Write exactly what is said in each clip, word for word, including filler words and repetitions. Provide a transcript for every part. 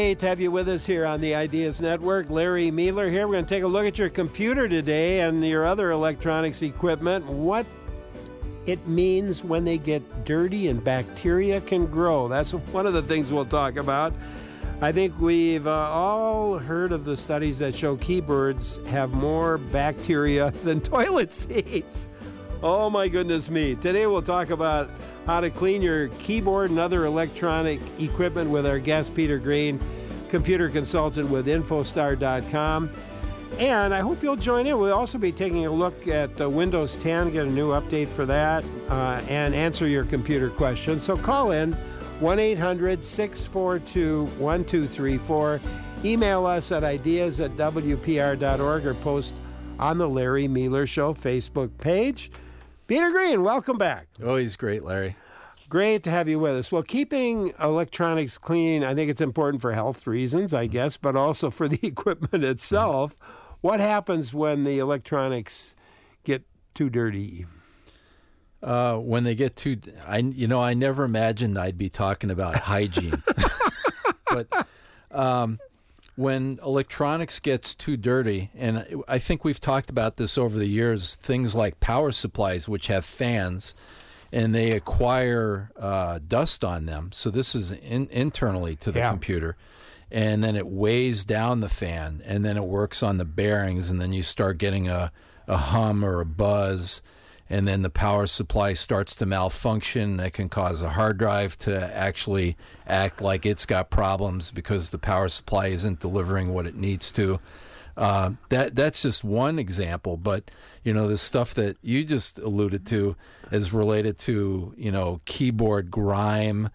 Great to have you with us here on the Ideas Network. Larry Mueller here. We're going to take a look at your computer today and your other electronics equipment. What it means when they get dirty and bacteria can grow. That's one of the things we'll talk about. I think we've uh, all heard of the studies that show keyboards have more bacteria than toilet seats. Oh my goodness me. Today we'll talk about how to clean your keyboard and other electronic equipment with our guest, Peter Green, computer consultant with Infostar dot com. And I hope you'll join in. We'll also be taking a look at uh, Windows ten, get a new update for that, uh, and answer your computer questions. So call in one eight hundred six four two one two three four. Email us at ideas at w p r dot org or post on the Larry Mueller Show Facebook page. Peter Green, welcome back. Oh, he's great, Larry. Great to have you with us. Well, keeping electronics clean, I think it's important for health reasons, I guess, but also for the equipment itself. What happens when the electronics get too dirty? Uh, when they get too, I you know, I never imagined I'd be talking about hygiene. But um, when electronics gets too dirty, and I think we've talked about this over the years, things like power supplies, which have fans, and they acquire uh, dust on them. So this is in, internally to the yeah. computer. And then it weighs down the fan, and then it works on the bearings, and then you start getting a, a hum or a buzz, and then the power supply starts to malfunction. That can cause a hard drive to actually act like it's got problems because the power supply isn't delivering what it needs to. Uh, that that's just one example, but you know the stuff that you just alluded to is related to you know keyboard grime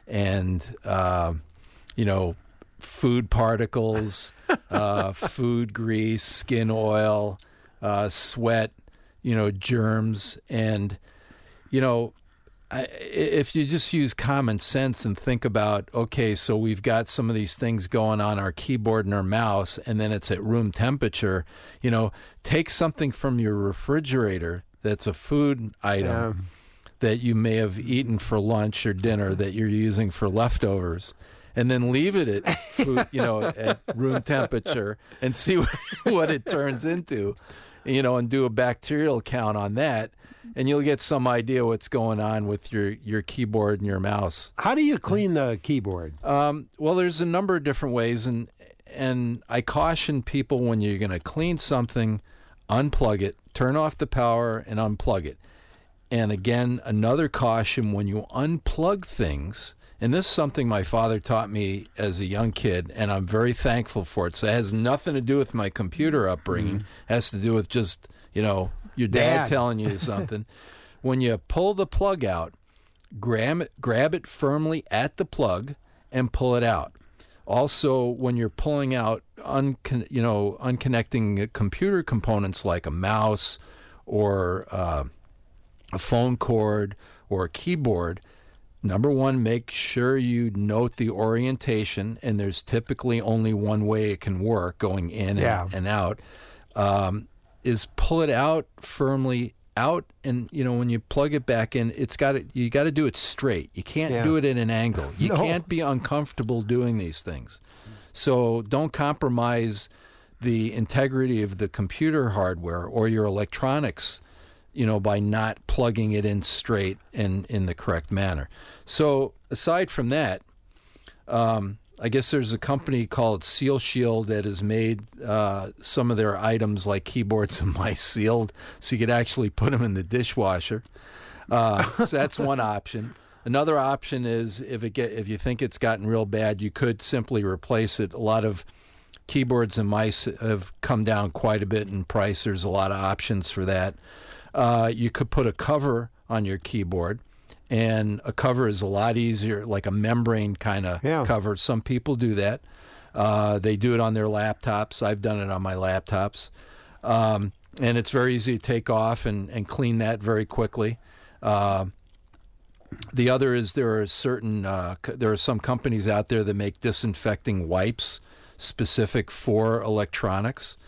and uh, you know food particles, uh, food grease, skin oil, uh, sweat. You know, germs, and, you know, I, if you just use common sense and think about, okay, so we've got some of these things going on our keyboard and our mouse, and then it's at room temperature, you know, take something from your refrigerator that's a food item yeah. that you may have eaten for lunch or dinner that you're using for leftovers, and then leave it at food, you know, at room temperature and see what, what it turns into. You know, and do a bacterial count on that, and you'll get some idea what's going on with your, your keyboard and your mouse. How do you clean the keyboard? Um, well, there's a number of different ways, and and I caution people when you're going to clean something, unplug it, turn off the power, and unplug it. And again, another caution when you unplug things, and this is something my father taught me as a young kid, and I'm very thankful for it. So it has nothing to do with my computer upbringing. Mm-hmm. It has to do with just, you know, your dad, dad. telling you something. When you pull the plug out, grab it, grab it firmly at the plug and pull it out. Also, when you're pulling out, uncon- you know, unconnecting computer components like a mouse or uh, a phone cord or a keyboard, number one, make sure you note the orientation, and there's typically only one way it can work, going in yeah. and, and out, um, is pull it out firmly out, and you know when you plug it back in, it's got to, you got to do it straight. You can't yeah. do it at an angle. You no. can't be uncomfortable doing these things. So don't compromise the integrity of the computer hardware or your electronics, you know, by not plugging it in straight and in the correct manner. So aside from that, um, I guess there's a company called Seal Shield that has made uh, some of their items like keyboards and mice sealed, so you could actually put them in the dishwasher. Uh, so that's one option. Another option is if it get if you think it's gotten real bad, you could simply replace it. A lot of keyboards and mice have come down quite a bit in price. There's a lot of options for that. Uh, you could put a cover on your keyboard, and a cover is a lot easier, like a membrane kind of yeah. cover. Some people do that. Uh, they do it on their laptops. I've done it on my laptops. Um, and it's very easy to take off and, and clean that very quickly. Uh, the other is there are certain, uh, there are some companies out there that make disinfecting wipes specific for electronics.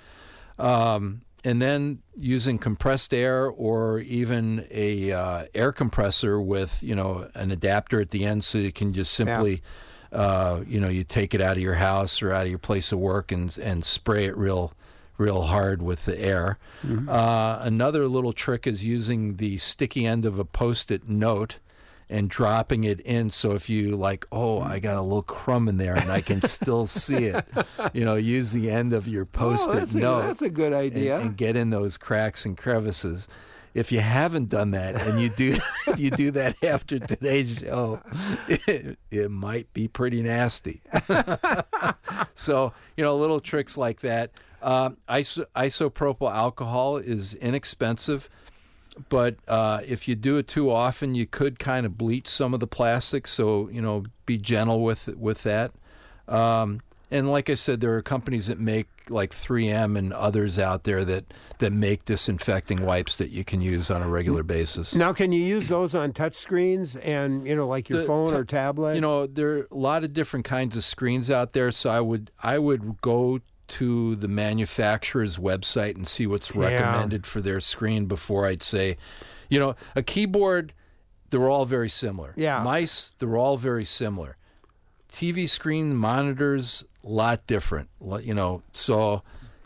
Um, and then using compressed air or even a uh, air compressor with, you know, an adapter at the end so you can just simply uh, you know, you take it out of your house or out of your place of work and and spray it real real hard with the air. Mm-hmm. Uh, another little trick is using the sticky end of a Post-it note and dropping it in. So if you like, oh, I got a little crumb in there and I can still see it, you know, use the end of your Post-it oh, that's note. A, that's a good idea. And, and get in those cracks and crevices. If you haven't done that and you do you do that after today's show, it, it might be pretty nasty. So, you know, little tricks like that. Uh, iso- isopropyl alcohol is inexpensive, but uh, if you do it too often, you could kind of bleach some of the plastics. So, you know, be gentle with with that. Um, and like I said, there are companies that make like three M and others out there that, that make disinfecting wipes that you can use on a regular basis. Now, can you use those on touch screens and, you know, like your The phone t- or tablet? You know, there are a lot of different kinds of screens out there, so I would I would go to the manufacturer's website and see what's Yeah. recommended for their screen before I'd say, you know, a keyboard, they're all very similar. Yeah. Mice, they're all very similar. T V screen, monitors, a lot different. Lo- You know, so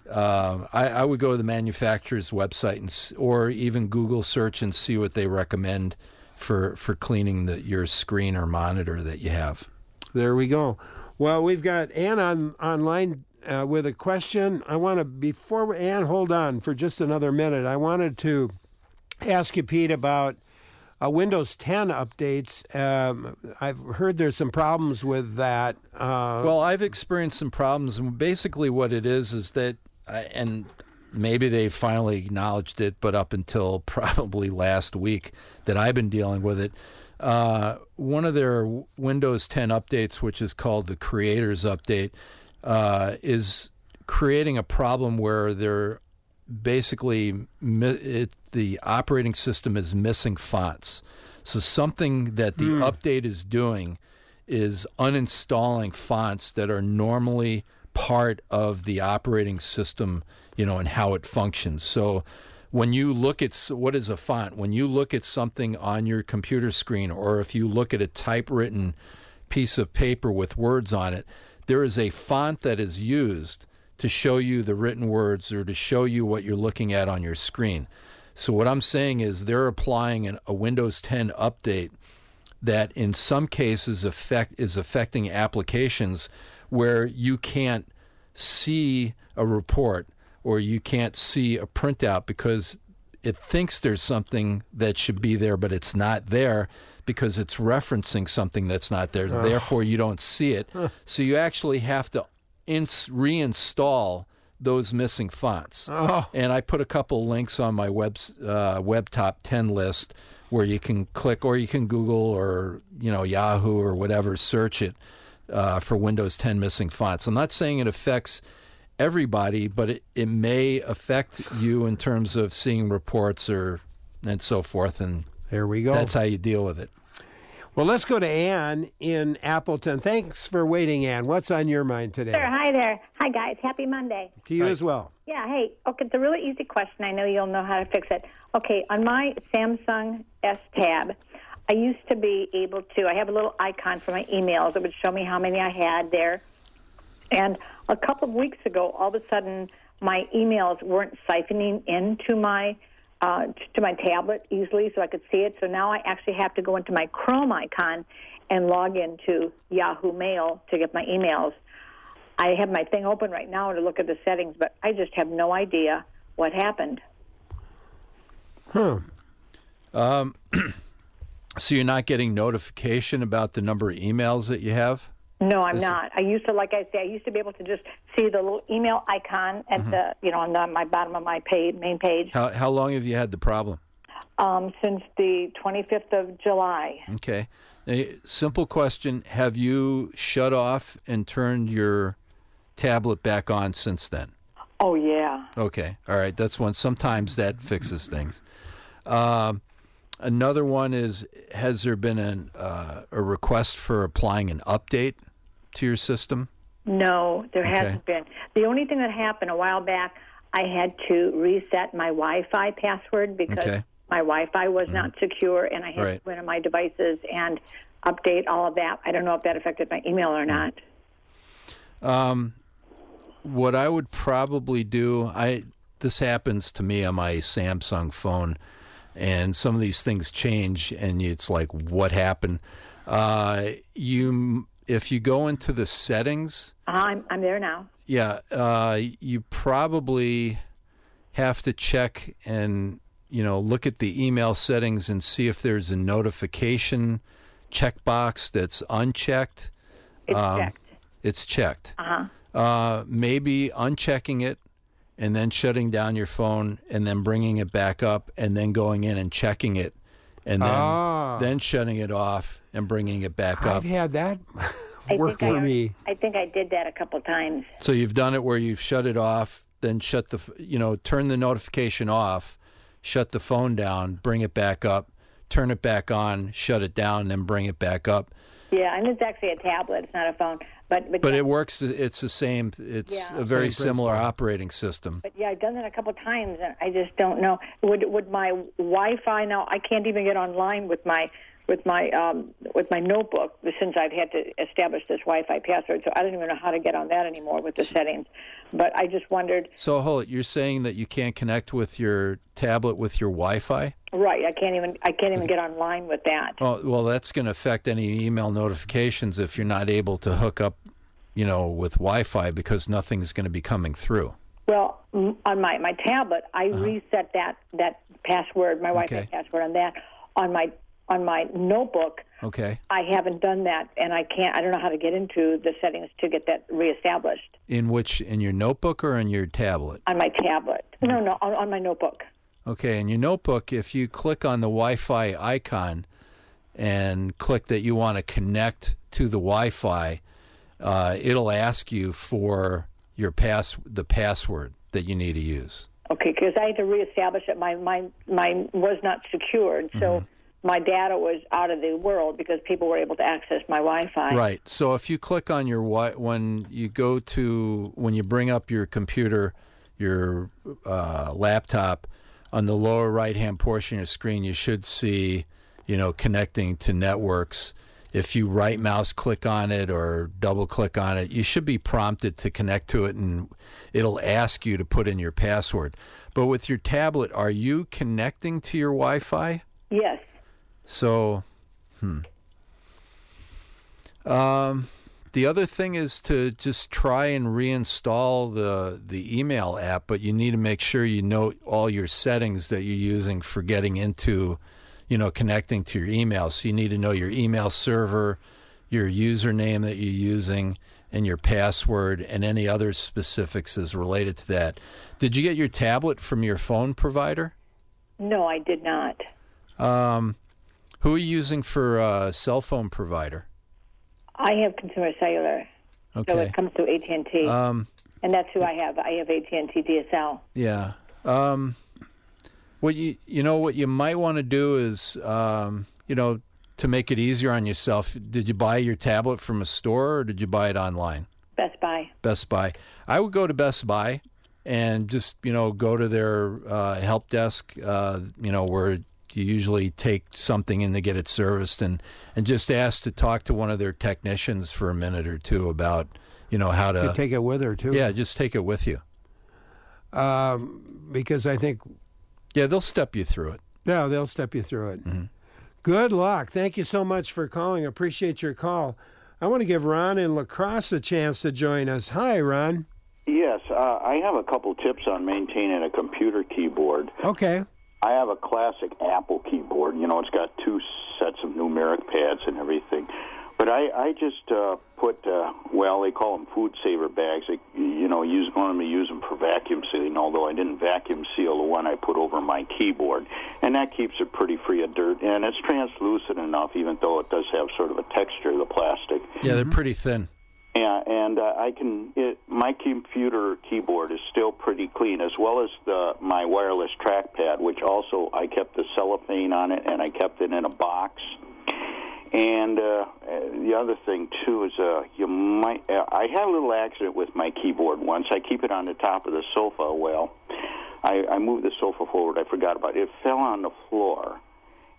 uh, I, I would go to the manufacturer's website and s- or even Google search and see what they recommend for for cleaning the, your screen or monitor that you have. There we go. Well, we've got Ann on online uh, with a question. I want to, before, Ann, hold on for just another minute. I wanted to ask you, Pete, about uh, Windows ten updates. Um, I've heard there's some problems with that. Uh, Well, I've experienced some problems, and basically what it is is that, uh, and maybe they finally acknowledged it, but up until probably last week that I've been dealing with it, uh, one of their Windows ten updates, which is called the Creators Update, uh, is creating a problem where they're basically mi- it, the operating system is missing fonts. So something that the Mm. update is doing is uninstalling fonts that are normally part of the operating system, you know, and how it functions. So when you look at s- what is a font, when you look at something on your computer screen, or if you look at a typewritten piece of paper with words on it, there is a font that is used to show you the written words or to show you what you're looking at on your screen. So what I'm saying is they're applying an, a Windows ten update that in some cases affect is affecting applications where you can't see a report or you can't see a printout because it thinks there's something that should be there, but it's not there because it's referencing something that's not there. Ugh. Therefore, you don't see it. So you actually have to ins- reinstall those missing fonts. Oh. And I put a couple links on my web uh, web top ten list where you can click, or you can Google or you know Yahoo or whatever, search it uh, for Windows ten missing fonts. I'm not saying it affects everybody, but it, it may affect you in terms of seeing reports or and so forth. And there we go. That's how you deal with it. Well, let's go to Ann in Appleton. Thanks for waiting, Ann. What's on your mind today? Sure. Hi there. Hi, guys. Happy Monday. To you Hi. as well. Yeah, hey, okay, it's a really easy question. I know you'll know how to fix it. Okay, on my Samsung S Tab, I used to be able to, I have a little icon for my emails that would show me how many I had there. And a couple of weeks ago, all of a sudden, my emails weren't siphoning into my uh, to my tablet easily so I could see it. So now I actually have to go into my Chrome icon and log into Yahoo Mail to get my emails. I have my thing open right now to look at the settings, but I just have no idea what happened. Huh. Um, so you're not getting notification about the number of emails that you have? No, I'm Is it- not. I used to, like I say, I used to be able to just see the little email icon at the, you know, on the, my bottom of my page, main page, How how long have you had the problem? um, since the twenty-fifth of July. Okay. A simple question. Have you shut off and turned your tablet back on since then? Oh, yeah. Okay. All right. That's one. Sometimes that fixes things. Um, another one is, has there been an, uh, a request for applying an update to your system? No, there Okay. hasn't been. The only thing that happened a while back, I had to reset my Wi-Fi password because Okay. my Wi-Fi was not secure, and I had Right. to go into my devices and update all of that. I don't know if that affected my email or not. Um, what I would probably do, I this happens to me on my Samsung phone, and some of these things change, and it's like, what happened? Uh, you, if you go into the settings, Uh, I'm I'm there now. yeah, uh, you probably have to check and you know look at the email settings and see if there's a notification checkbox that's unchecked. It's Um, checked. It's checked. Uh-huh. Uh, maybe unchecking it and then shutting down your phone and then bringing it back up and then going in and checking it and then Ah. then shutting it off and bringing it back I've up. had that I work think for I, me. I think I did that a couple times. So you've done it where you've shut it off, then shut the, f- you know, turn the notification off, shut the phone down, bring it back up, turn it back on, shut it down, then bring it back up. Yeah, and it's actually a tablet. It's not a phone. But but, But yeah, it works. It's the same. It's Yeah. a very Same similar principle. operating system. but yeah, I've done that a couple times, and I just don't know. Would would my Wi-Fi now? I can't even get online with my with my um, with my notebook since I've had to establish this Wi-Fi password. So I don't even know how to get on that anymore with the settings. But I just wondered. So hold it. You're saying that you can't connect with your tablet with your Wi-Fi? Right, I can't even I can't even get online with that. Oh, well, that's going to affect any email notifications if you're not able to hook up, you know, with Wi-Fi because nothing's going to be coming through. Well, m- on my, my tablet, I reset that, that password, my Wi-Fi Okay. password on that. On my on my notebook, Okay. I haven't done that, and I can't. I don't know how to get into the settings to get that reestablished In which, in your notebook or in your tablet? on my tablet. No, no, on, on my notebook. Okay, in your notebook, if you click on the Wi-Fi icon and click that you want to connect to the Wi-Fi, uh, it'll ask you for your pass the password that you need to use. Okay, because I had to reestablish it. My my mine was not secured, so Mm-hmm. my data was out of the world because people were able to access my Wi-Fi. Right. So if you click on your wi- when you go to when you bring up your computer, your uh, laptop, on the lower right-hand portion of your screen, you should see, you know, connecting to networks. If you right mouse click on it or double click on it, you should be prompted to connect to it, and it'll ask you to put in your password. But with your tablet, are you connecting to your Wi-Fi? Yes. So, hmm. Um, the other thing is to just try and reinstall the the email app, but you need to make sure you know all your settings that you're using for getting into, you know, connecting to your email. So you need to know your email server, your username that you're using, and your password, and any other specifics as related to that. Did you get your tablet from your phone provider? No, I did not. Um, who are you using for a cell phone provider? I have Consumer Cellular, so Okay. it comes through A T and T, Um, and that's who I have. I have A T and T D S L. yeah. Um, what you you know what you might want to do is um, you know to make it easier on yourself. Did you buy your tablet from a store or did you buy it online? Best Buy. Best Buy. I would go to Best Buy and just you know go to their uh, help desk. Uh, you know where you usually take something in to get it serviced, and and just ask to talk to one of their technicians for a minute or two about you know how You to. take it with her too. Yeah, just take it with you. Um, because I think, Yeah, they'll step you through it. no, they'll step you through it. Mm-hmm. Good luck. Thank you so much for calling. Appreciate your call. I want to give Ron in La Crosse a chance to join us. Hi, Ron. Yes, uh, I have a couple tips on maintaining a computer keyboard. Okay. I have a classic Apple keyboard. You know, it's got two sets of numeric pads and everything. But I, I just uh, put, uh, well, they call them food saver bags. They, you know, use, wanted me to use them for vacuum sealing, although I didn't vacuum seal the one I put over my keyboard. And that keeps it pretty free of dirt. And it's translucent enough, even though it does have sort of a texture, the plastic. Yeah, they're pretty thin. Yeah, and uh, I can. It, my computer keyboard is still pretty clean, as well as the my wireless trackpad, which also I kept the cellophane on it, and I kept it in a box. And uh, the other thing too is uh, you might. Uh, I had a little accident with my keyboard once. I keep it on the top of the sofa. Well, I, I moved the sofa forward. I forgot about it. It fell on the floor.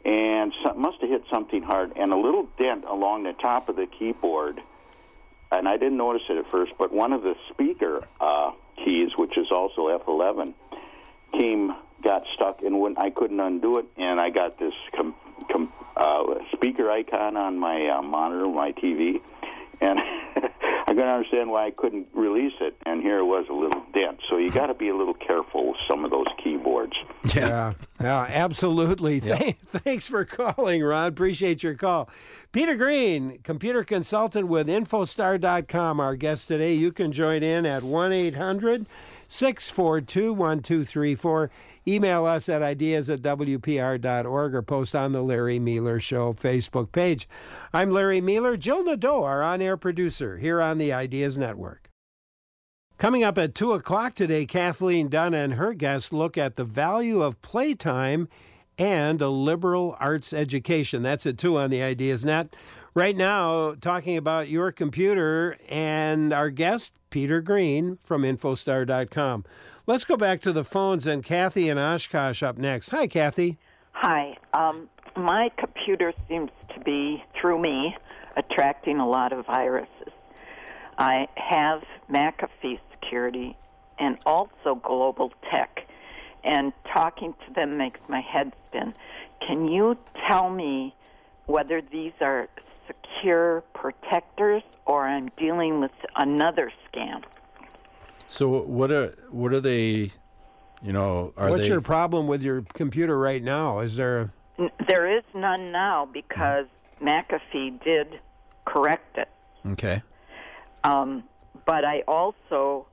and so, must have hit something hard, and a little dent along the top of the keyboard, and I didn't notice it at first, but one of the speaker uh, keys, which is also F eleven, came, got stuck, and when I couldn't undo it, and I got this com, com, uh, speaker icon on my uh, monitor, my T V, and I couldn't understand why I couldn't release it, and here it was, a little dent. So you got to be a little careful with some of those keyboards. Yeah, yeah, yeah, absolutely. Yeah. Th- thanks for calling, Ron. Appreciate your call. Peter Green, computer consultant with Infostar dot com, our guest today. You can join in at one eight hundred six four two one two three four. Email us at ideas at W P R dot org or post on the Larry Meeler Show Facebook page. I'm Larry Meeler. Jill Nadeau, our on-air producer, here on the Ideas Network. Coming up at two o'clock today, Kathleen Dunn and her guests look at the value of playtime and a liberal arts education. That's at two on the Ideas Net. Right now, talking about your computer and our guest, Peter Green from Infostar dot com. Let's go back to the phones, and Kathy and Oshkosh up next. Hi, Kathy. Hi. Um, my computer seems to be, through me, attracting a lot of viruses. I have McAfee Security and also Global Tech, and talking to them makes my head spin. Can you tell me whether these are secure protectors or I'm dealing with another scam? So what are what are they? You know, are What's they? your problem with your computer right now? Is there? N- There is none now because McAfee did correct it. Okay. Um, but I also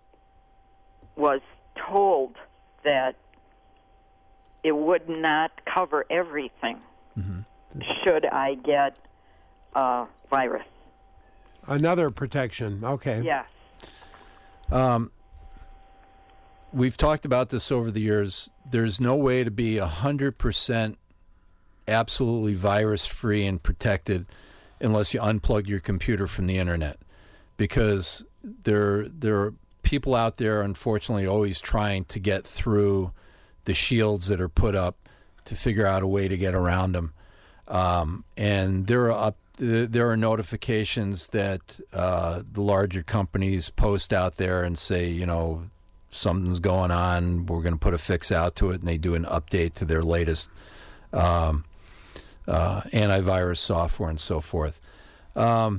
was told that it would not cover everything should I get a virus. Another protection. Okay. Yes. Um, we've talked about this over the years. There's no way to be one hundred percent absolutely virus-free and protected unless you unplug your computer from the internet, because there, there are people out there, unfortunately, always trying to get through the shields that are put up to figure out a way to get around them. Um, and there are up, there are notifications that uh, the larger companies post out there and say, you know, something's going on, we're going to put a fix out to it, and they do an update to their latest um, uh, antivirus software and so forth. Um,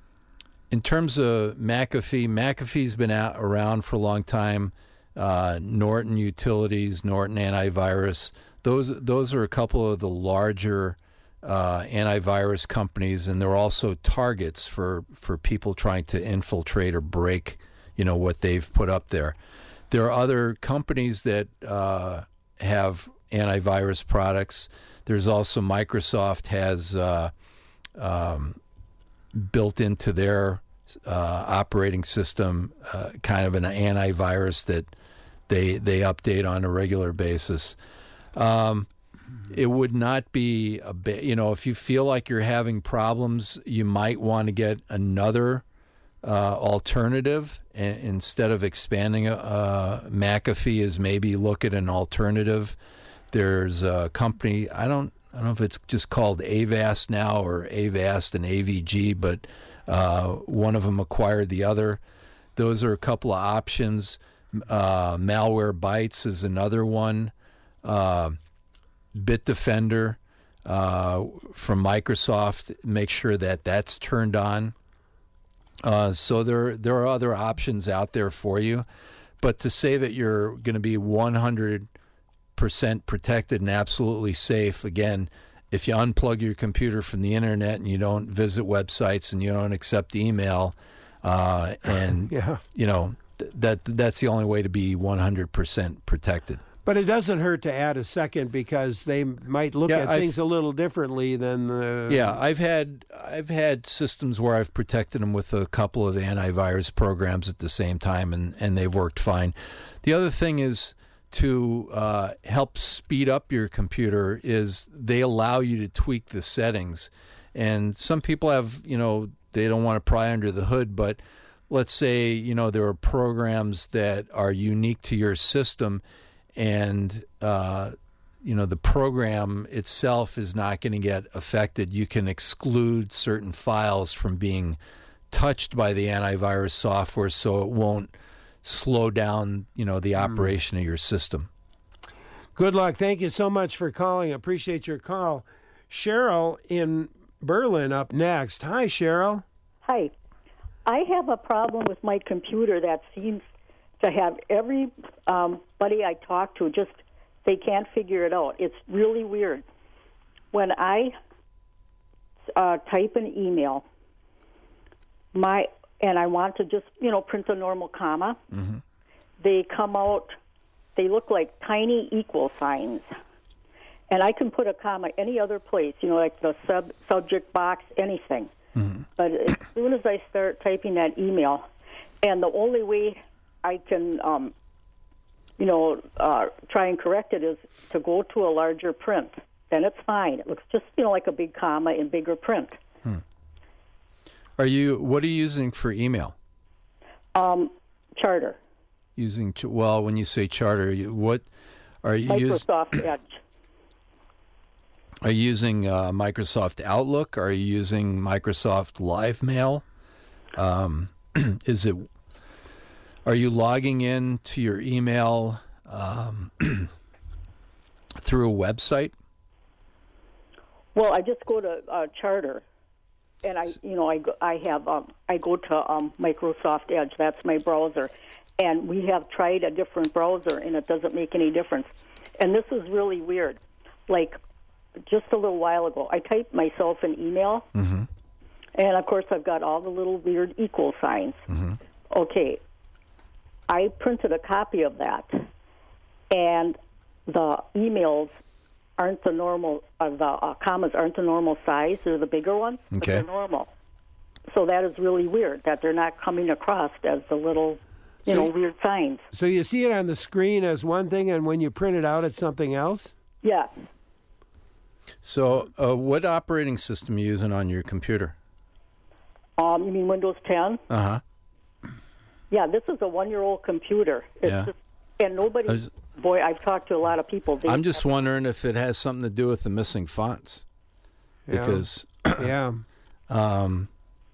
in terms of McAfee, McAfee's been out, around for a long time. Uh, Norton Utilities, Norton Antivirus, those those are a couple of the larger uh, antivirus companies, and they're also targets for, for people trying to infiltrate or break, you know, what they've put up there. There are other companies that uh, have antivirus products. There's also Microsoft has uh, um, built into their uh, operating system uh, kind of an antivirus that they they update on a regular basis. Um, it would not be a ba- you know, if you feel like you're having problems, you might want to get another uh, alternative a- instead of expanding. Uh, McAfee is maybe look at an alternative. There's a company, I don't I don't know if it's just called Avast now or Avast and A V G, but uh, one of them acquired the other. Those are a couple of options. Uh, Malwarebytes is another one. Uh, Bitdefender uh, from Microsoft, make sure that that's turned on. Uh, so there there are other options out there for you. But to say that you're going to be one hundred percent protected and absolutely safe, again, if you unplug your computer from the internet and you don't visit websites and you don't accept email, uh, and Yeah. you know th- that that's the only way to be one hundred percent protected. But it doesn't hurt to add a second because they might look Yeah, at I've- things a little differently than the. Yeah, I've had I've had systems where I've protected them with a couple of antivirus programs at the same time, and, and they've worked fine. The other thing is to uh, help speed up your computer is they allow you to tweak the settings. And some people have, you know, they don't want to pry under the hood, but let's say, you know, there are programs that are unique to your system, and uh, you know, the program itself is not going to get affected. You can exclude certain files from being touched by the antivirus software so it won't slow down, you know, the operation mm. of your system. Good luck. Thank you so much for calling. Appreciate your call. Cheryl in Berlin up next. Hi, Cheryl. Hi. I have a problem with my computer that seems to have every um, buddy I talk to just, they can't figure it out. It's really weird. When I uh, type an email, my and I want to just, you know, print a normal comma, mm-hmm. they come out, they look like tiny equal signs. And I can put a comma any other place, you know, like the sub subject box, anything. Mm-hmm. But as soon as I start typing that email, and the only way I can, um, you know, uh, try and correct it is to go to a larger print. Then it's fine. It looks just, you know, like a big comma in bigger print. Hmm. Are you? What are you using for email? Um, Charter. Using well, when you say Charter, you, what are you using? Microsoft Edge. Are you using uh, Microsoft Outlook? Are you using Microsoft Live Mail? Um, is it? Are you logging in to your email um, through a website? Well, I just go to uh, Charter, and I, you know, I go, I have um, I go to um, Microsoft Edge. That's my browser, and we have tried a different browser, and it doesn't make any difference. And this is really weird. Like just a little while ago, I typed myself an email, mm-hmm. and of course I've got all the little weird equal signs. Mm-hmm. Okay, I printed a copy of that, and the emails aren't the normal, uh, the uh, commas aren't the normal size. They're the bigger ones, but okay. they're normal. So that is really weird that they're not coming across as the little, you so, know, weird signs. So you see it on the screen as one thing, and when you print it out, it's something else? Yes. So uh, what operating system are you using on your computer? Um, you mean Windows ten? Uh-huh. Yeah, this is a one-year-old computer. It's yeah. just, and nobody... Was, Boy, I've talked to a lot of people. They I'm just have, wondering if it has something to do with the missing fonts. Because, yeah. um,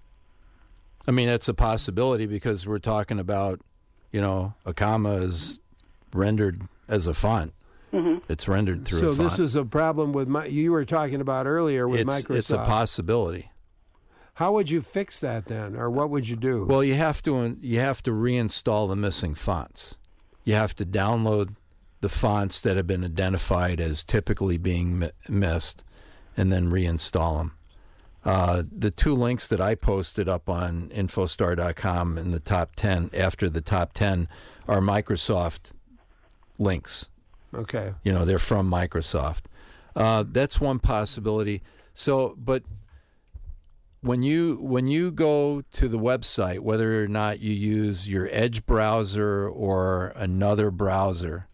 I mean, it's a possibility because we're talking about, you know, a comma is rendered as a font. Mm-hmm. It's rendered through so a font. So this is a problem with my, you were talking about earlier with it's, Microsoft. It's a possibility. How would you fix that then, or what would you do? Well, you have to you have to reinstall the missing fonts. You have to download the fonts that have been identified as typically being mi- missed, and then reinstall them. Uh, the two links that I posted up on Infostar dot com in the top ten, after the top ten, are Microsoft links. Okay. You know, they're from Microsoft. Uh, that's one possibility. So, but when you when you go to the website, whether or not you use your Edge browser or another browser,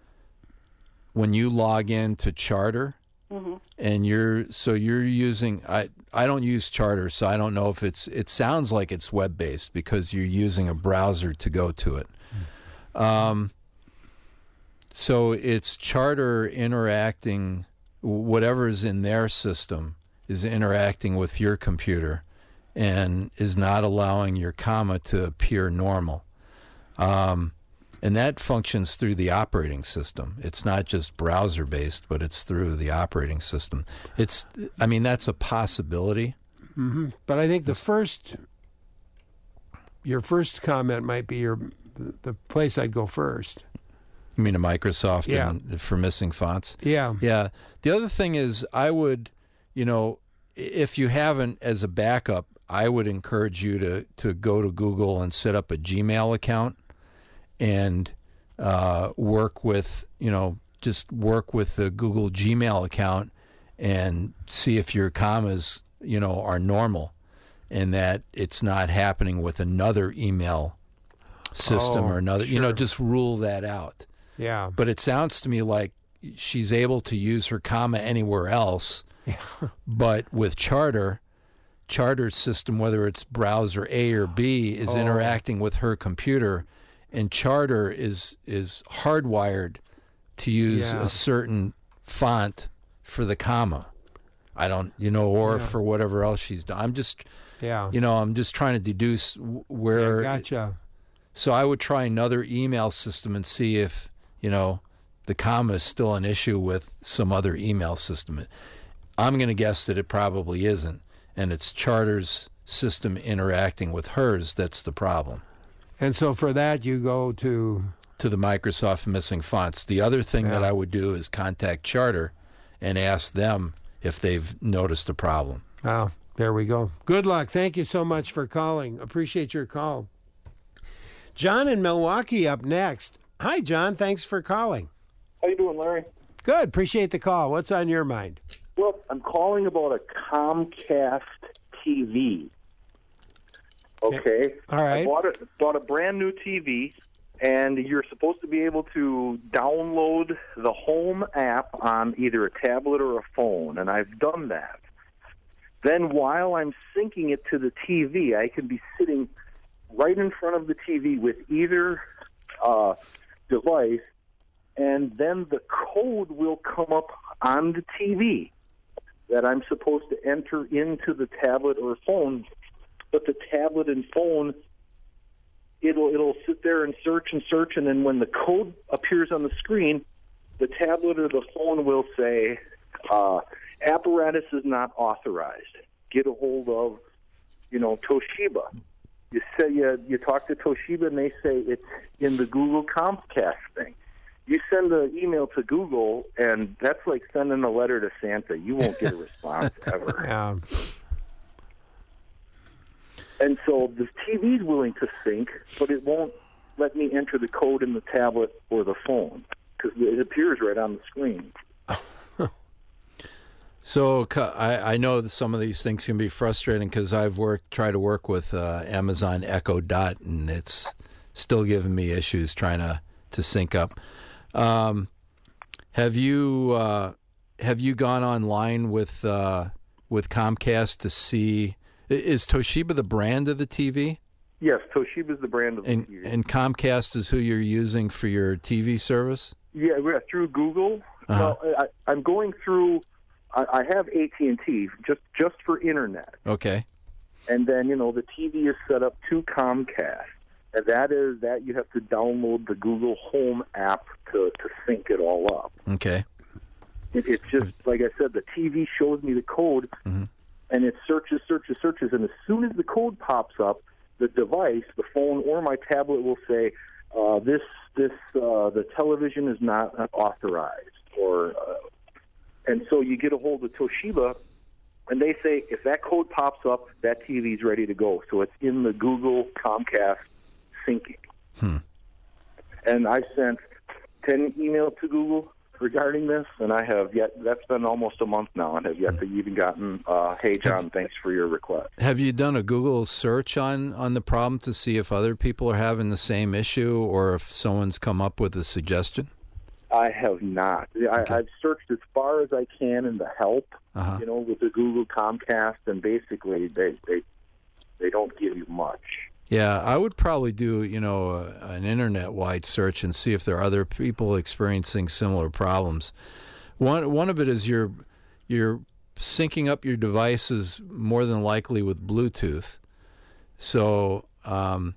when you log in to Charter, mm-hmm. and you're so you're using I I don't use Charter, so I don't know if it's it sounds like it's web based because you're using a browser to go to it. Mm-hmm. Um, so it's Charter interacting, whatever's in their system is interacting with your computer, and is not allowing your comma to appear normal. Um, And that functions through the operating system. It's not just browser-based, but it's through the operating system. It's, I mean, that's a possibility. Mm-hmm. But I think the first, your first comment might be your the place I'd go first. You mean a Microsoft yeah. and for missing fonts? Yeah. Yeah. The other thing is I would, you know, if you haven't, as a backup, I would encourage you to, to go to Google and set up a Gmail account. And uh, work with, you know, just work with the Google Gmail account and see if your commas, you know, are normal and that it's not happening with another email system oh, or another, sure. you know, just rule that out. Yeah. But it sounds to me like she's able to use her comma anywhere else, yeah. but with Charter, Charter's system, whether it's browser A or B, is oh. interacting with her computer. And Charter is is hardwired to use yeah. a certain font for the comma. I don't, you know, or Yeah. for whatever else she's done. I'm just, Yeah. you know, I'm just trying to deduce where. Yeah, gotcha. So I would try another email system and see if, you know, the comma is still an issue with some other email system. I'm going to guess that it probably isn't, and it's Charter's system interacting with hers that's the problem. And so for that, you go to... To the Microsoft missing fonts. The other thing Yeah. that I would do is contact Charter and ask them if they've noticed a problem. Wow, there we go. Good luck. Thank you so much for calling. Appreciate your call. John in Milwaukee up next. Hi, John. Thanks for calling. How you doing, Larry? Good. Appreciate the call. What's on your mind? Well, I'm calling about a Comcast T V. Okay. All right. I bought a, bought a brand new T V, and you're supposed to be able to download the Home app on either a tablet or a phone, and I've done that. Then while I'm syncing it to the T V, I can be sitting right in front of the T V with either uh, device, and then the code will come up on the T V that I'm supposed to enter into the tablet or phone. But the tablet and phone, it'll it'll sit there and search and search, and then when the code appears on the screen, the tablet or the phone will say, uh, apparatus is not authorized. Get a hold of, you know, Toshiba. You say you, you talk to Toshiba, and they say it's in the Google Comcast thing. You send an email to Google, and that's like sending a letter to Santa. You won't get a response ever. Yeah. And so the T V's willing to sync, but it won't let me enter the code in the tablet or the phone because it appears right on the screen. So co- I, I know that some of these things can be frustrating because I've worked, tried to work with uh, Amazon Echo Dot, and it's still giving me issues trying to, to sync up. Um, have you uh, have you gone online with uh, with Comcast to see? Is Toshiba the brand of the T V? Yes, Toshiba's the brand of the and, T V. And Comcast is who you're using for your T V service? Yeah, we're through Google. Uh-huh. No, I, I'm going through. I, I have A T and T just just for internet, Okay. and then you know the T V is set up to Comcast, and that is that you have to download the Google Home app to to sync it all up. Okay. It, it's just like I said, the T V shows me the code. Mm-hmm. And it searches, searches, searches, and as soon as the code pops up, the device, the phone or my tablet will say, uh, "This, this, uh, the television is not authorized." Or, uh, and so you get a hold of Toshiba, and they say if that code pops up, that T V is ready to go. So it's in the Google Comcast syncing. Hmm. And I sent ten emails to Google regarding this, and I have yet, that's been almost a month now, and have yet to even gotten, uh, hey, John, thanks for your request. Have you done a Google search on, on the problem to see if other people are having the same issue or if someone's come up with a suggestion? I have not. I, Okay. I've searched as far as I can in the help, Uh-huh. you know, with the Google Comcast, and basically they, they, they don't give you much. Yeah, I would probably do, you know, a, an internet-wide search and see if there are other people experiencing similar problems. One one of it is you're you're syncing up your devices more than likely with Bluetooth. So, um,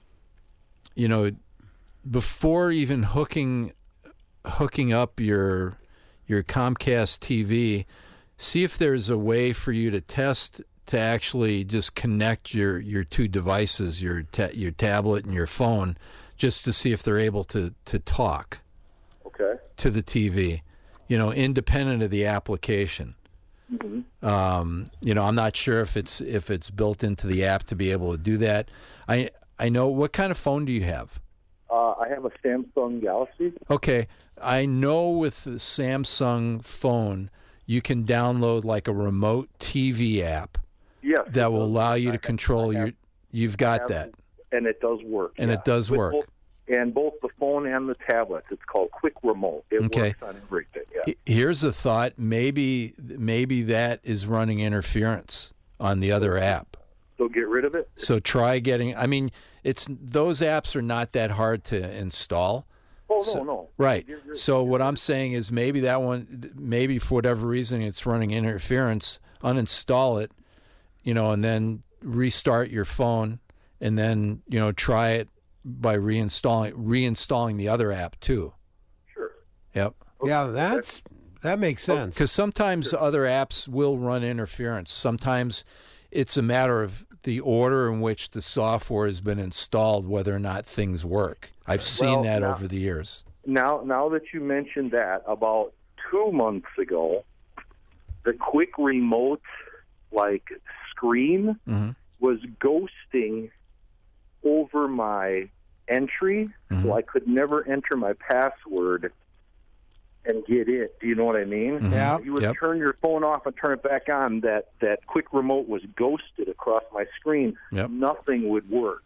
you know, before even hooking hooking up your your Comcast T V, see if there's a way for you to test to actually just connect your, your two devices, your ta- your tablet and your phone, just to see if they're able to, to talk Okay. to the T V, you know, independent of the application. Mm-hmm. Um, you know, I'm not sure if it's if it's built into the app to be able to do that. I I know, what kind of phone do you have? Uh, I have a Samsung Galaxy. Okay, I know with the Samsung phone, you can download like a remote T V app. Yes. That will allow you I to have- control I have- your. You've got have- that, And it does work. and yeah. it does With work. Both, and both the phone and the tablet. It's called Quick Remote. It Okay. works on everything. Yeah. H- Here's a thought: maybe maybe that is running interference on the other app. So get rid of it. So try getting. I mean, it's those apps are not that hard to install. Oh, So- no, no. Right. You're- you're- So what I'm saying is maybe that one, maybe for whatever reason it's running interference, uninstall it, you know, and then restart your phone, and then, you know, try it by reinstalling reinstalling the other app too. Sure. Yep. Yeah, that's that makes sense. Because sometimes other apps will run interference. Sometimes it's a matter of the order in which the software has been installed, whether or not things work. I've seen Well, that now- over the years. Now, now that you mentioned that, about two months ago, the quick remote like screen Mhm. was ghosting over my entry, Mhm. so I could never enter my password and get in. Do you know what I mean? Mhm. Yeah. You would Yep. turn your phone off and turn it back on. That that quick remote was ghosted across my screen. Yep. Nothing would work.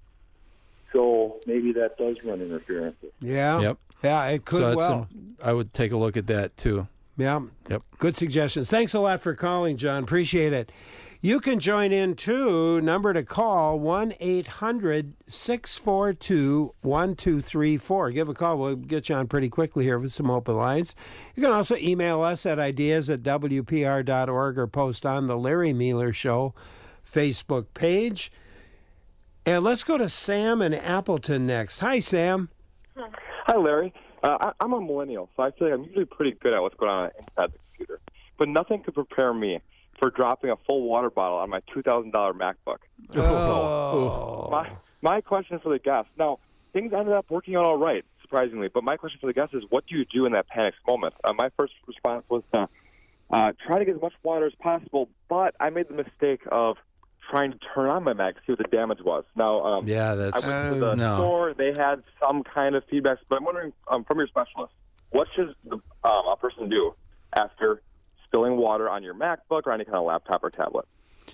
So maybe that does run interference. Yeah. Yep. Yeah, it could so that's well. a, I would take a look at that too. Yeah. Yep. Good suggestions. Thanks a lot for calling, John. Appreciate it. You can join in too. Number to call one eight hundred six four two one two three four. Give a call. We'll get you on pretty quickly here with some open lines. You can also email us at ideas at w p r dot org or post on the Larry Mealer Show Facebook page. And let's go to Sam in Appleton next. Hi, Sam. Hi, Larry. Uh, I, I'm a millennial, so I feel like I'm usually pretty good at what's going on inside the computer. But nothing could prepare me for dropping a full water bottle on my two thousand dollars MacBook. Oh. My, my question for the guest. Now, things ended up working out all right, surprisingly, but my question for the guest is, what do you do in that panic moment? Uh, my first response was to uh, try to get as much water as possible, but I made the mistake of trying to turn on my Mac to see what the damage was. Now, um, Yeah, I that's went to Uh, the no. store. They had some kind of feedback, but I'm wondering um, from your specialist, what should the, um, a person do after spilling water on your MacBook or any kind of laptop or tablet?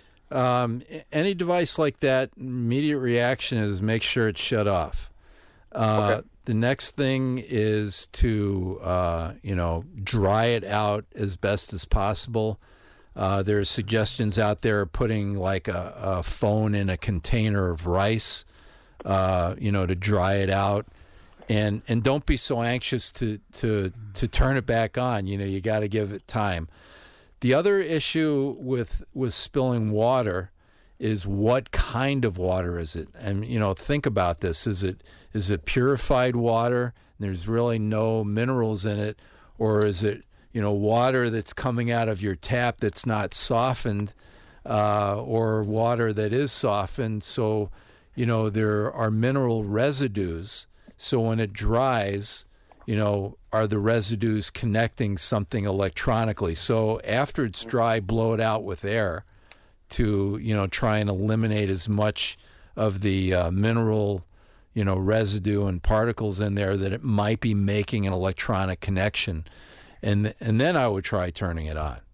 Um, a- any device like that, immediate reaction is make sure it's shut off. Uh, Okay. The next thing is to, uh, you know, dry it out as best as possible. Uh, there are suggestions out there of putting like a, a phone in a container of rice, uh, you know, to dry it out. And and don't be so anxious to, to, to turn it back on. You know, you got to give it time. The other issue with with spilling water is what kind of water is it? And you know, think about this: is it is it purified water? There's really no minerals in it, or is it you know water that's coming out of your tap that's not softened, uh, or water that is softened? So you know there are mineral residues. So when it dries, you know, are the residues connecting something electronically? So after it's dry, blow it out with air to, you know, try and eliminate as much of the uh, mineral, you know, residue and particles in there that it might be making an electronic connection. And and then I would try turning it on.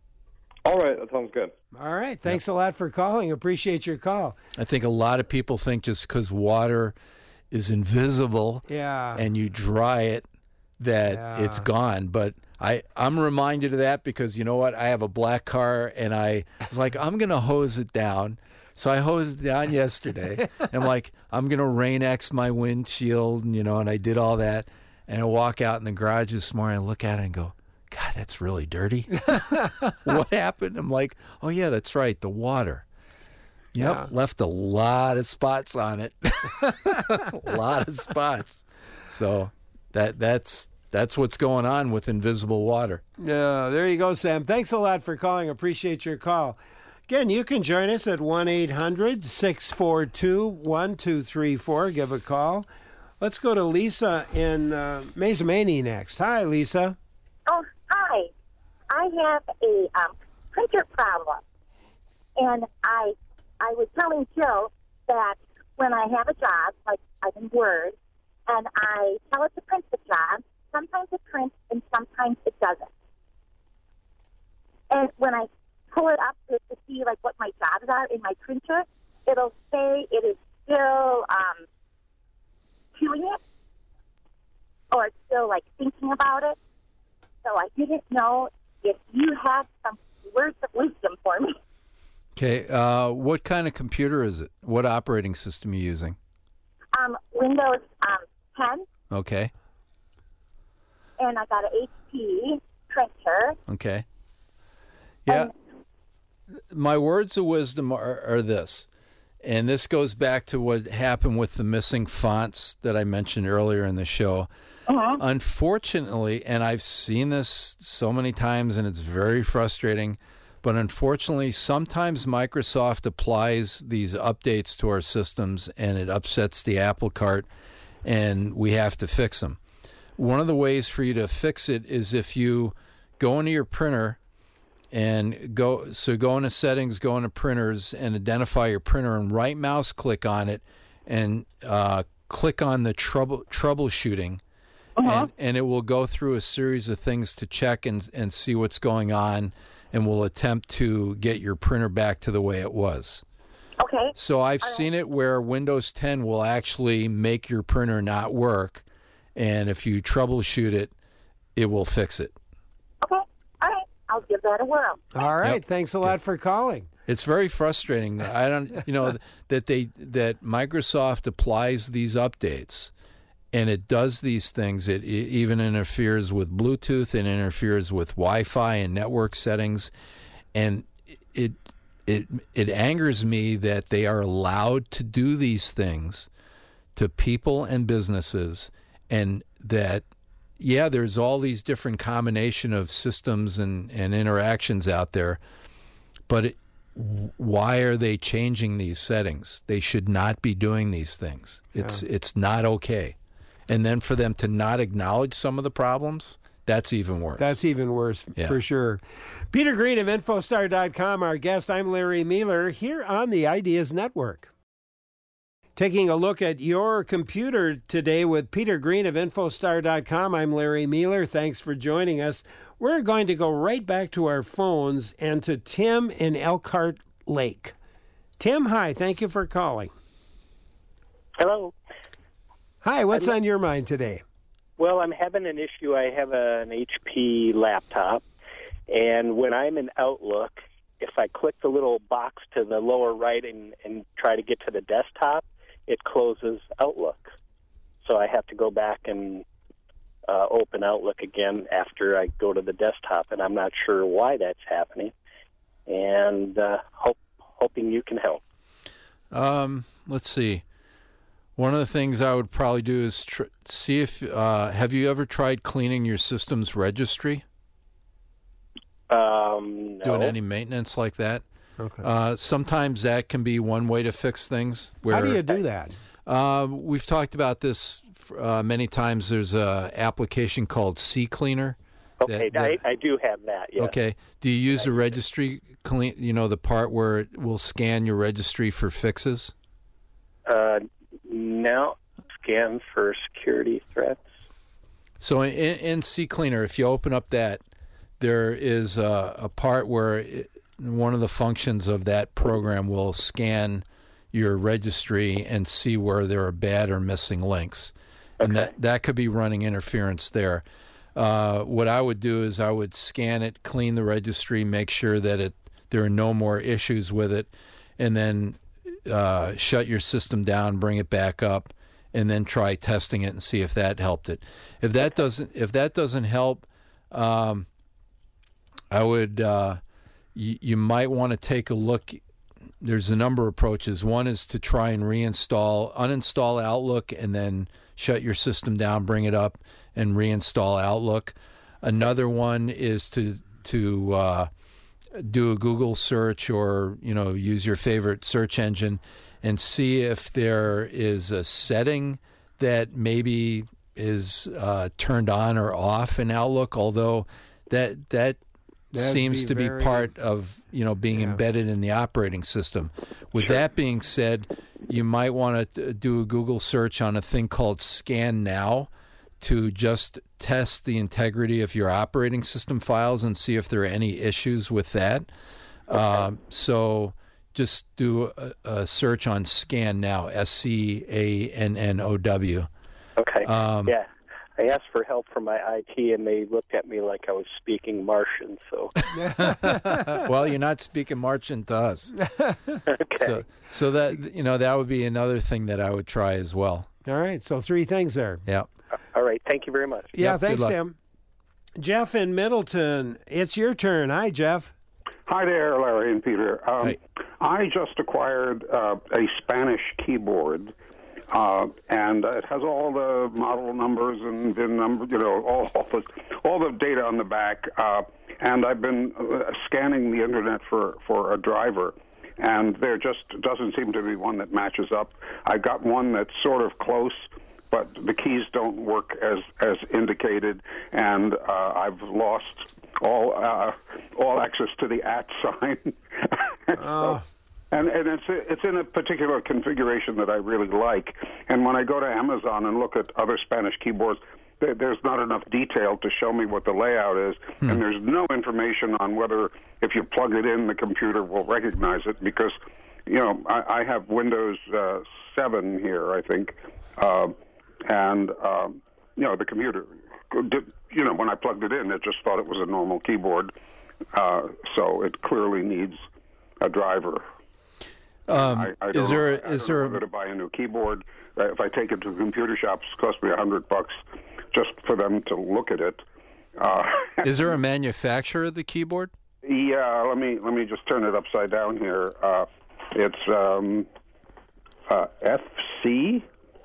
All right, that sounds good. All right. Thanks a lot for calling. Appreciate your call. I think a lot of people think just because water is invisible Yeah. and you dry it that Yeah. it's gone. But I, I'm reminded of that because you know what? I have a black car and I was like, I'm going to hose it down. So I hosed it down yesterday. I'm like, I'm going to Rain-X my windshield, and, you know, and I did all that. And I walk out in the garage this morning, I look at it and go, God, that's really dirty. What happened? I'm like, oh, yeah, that's right, the water. Yep, Yeah. left a lot of spots on it. A lot of spots. So that that's that's what's going on with invisible water. Yeah, there you go, Sam. Thanks a lot for calling. Appreciate your call. Again, you can join us at one eight hundred six four two one two three four. Give a call. Let's go to Lisa in uh, Mazamani next. Hi, Lisa. Oh, hi. I have a um, printer problem, and I I was telling Jill that when I have a job, like I'm in Word, and I tell it to print the job, sometimes it prints and sometimes it doesn't. And when I pull it up to, to see like what my jobs are in my printer, it'll say it is still um, doing it, or it's still like thinking about it. So I didn't know if you had some words of wisdom for me. Okay, uh, what kind of computer is it? What operating system are you using? Um, Windows um, ten. Okay. And I got an H P printer. Okay. Yeah. And, my words of wisdom are, are this, and this goes back to what happened with the missing fonts that I mentioned earlier in the show. uh-huh. Unfortunately, and I've seen this so many times, and it's very frustrating, but unfortunately, sometimes Microsoft applies these updates to our systems, and it upsets the apple cart, and we have to fix them. One of the ways for you to fix it is if you go into your printer and go, so go into settings, go into printers, and identify your printer, and right mouse click on it, and uh, click on the trouble troubleshooting, Uh-huh. and, and it will go through a series of things to check and and see what's going on, and will attempt to get your printer back to the way it was. Okay. So I've All seen right. it where Windows ten will actually make your printer not work, and if you troubleshoot it, it will fix it. Okay. All right. I'll give that a whirl. All right. Yep. Thanks a lot for calling. It's very frustrating. I don't, you know, that they that Microsoft applies these updates, and it does these things. It, it even interferes with Bluetooth, and interferes with Wi-Fi and network settings, and it it it angers me that they are allowed to do these things to people and businesses, and that yeah, there's all these different combination of systems and, and interactions out there, but it, why are they changing these settings? They should not be doing these things. It's Yeah. it's not okay. And then for them to not acknowledge some of the problems, that's even worse. That's even worse, Yeah. for sure. Peter Green of Infostar dot com, our guest. I'm Larry Mealer here on the Ideas Network. Taking a look at your computer today with Peter Green of Infostar dot com. I'm Larry Mealer. Thanks for joining us. We're going to go right back to our phones and to Tim in Elkhart Lake. Tim, hi. Thank you for calling. Hello. Hi. What's on your mind today? Well, I'm having an issue. I have a, an H P laptop, and when I'm in Outlook, if I click the little box to the lower right and, and try to get to the desktop, it closes Outlook. So I have to go back and uh, open Outlook again after I go to the desktop, and I'm not sure why that's happening, and uh, hope, hoping you can help. Um, let's see. One of the things I would probably do is tr- see if, uh, have you ever tried cleaning your system's registry? Um, no. Doing any maintenance like that? Okay. Uh, sometimes that can be one way to fix things. Where, How do you do that? Uh, we've talked about this uh, many times. There's a application called CCleaner. Okay, that- that- I, I do have that, yes. Okay. Do you use the registry clean? You know, the part where it will scan your registry for fixes? Uh, no, scan for security threats. So in, in CCleaner, if you open up that, there is a, a part where it, one of the functions of that program will scan your registry and see where there are bad or missing links. And Okay. that, that could be running interference there. Uh, what I would do is I would scan it, clean the registry, make sure that it there are no more issues with it, and then uh, shut your system down, bring it back up, and then try testing it and see if that helped it. If that doesn't if that doesn't help, um, I would uh, you, you might want to take a look. There's a number of approaches. One is to try and reinstall, uninstall Outlook, and then shut your system down, bring it up, and reinstall Outlook. Another one is to to uh, do a Google search, or you know, use your favorite search engine and see if there is a setting that maybe is uh, turned on or off in Outlook. Although that that That'd seems be to be very- part of you know being Yeah. embedded in the operating system. With that being said, you might want to do a Google search on a thing called Scan Now to just test the integrity of your operating system files and see if there are any issues with that. Um, so just do a, a search on Scan Now, S C A N N O W. Okay. Um, yeah. I asked for help from my I T, and they looked at me like I was speaking Martian. So, Well, you're not speaking Martian to us. okay. So, so that you know that would be another thing that I would try as well. All right. So three things there. Yeah. right. Thank you very much. Yeah, Yep, thanks, good luck. Tim. Jeff in Middleton, it's your turn. Hi, Jeff. Hi there, Larry and Peter. Um, Hi. I just acquired uh, a Spanish keyboard, uh, and it has all the model numbers and VIN numbers, you know, all, all the all the data on the back. Uh, and I've been uh, scanning the internet for, for a driver, and there just doesn't seem to be one that matches up. I got one that's sort of close, but the keys don't work as as indicated, and uh, I've lost all uh, all access to the at sign. Oh. And and it's it's in a particular configuration that I really like. And when I go to Amazon and look at other Spanish keyboards, there, there's not enough detail to show me what the layout is, Hmm. and there's no information on whether if you plug it in, the computer will recognize it. Because, you know, I, I have Windows uh, seven here, I think, uh, and um, you know the computer, you know, when I plugged it in, it just thought it was a normal keyboard. Uh, so it clearly needs a driver. Um, I, I is don't there know, I is don't know there whether to buy a new keyboard? Uh, if I take it to computer shops, it costs me a hundred bucks just for them to look at it. Uh, is there a manufacturer of the keyboard? yeah, let me let me just turn it upside down here. Uh, it's um, uh, F C.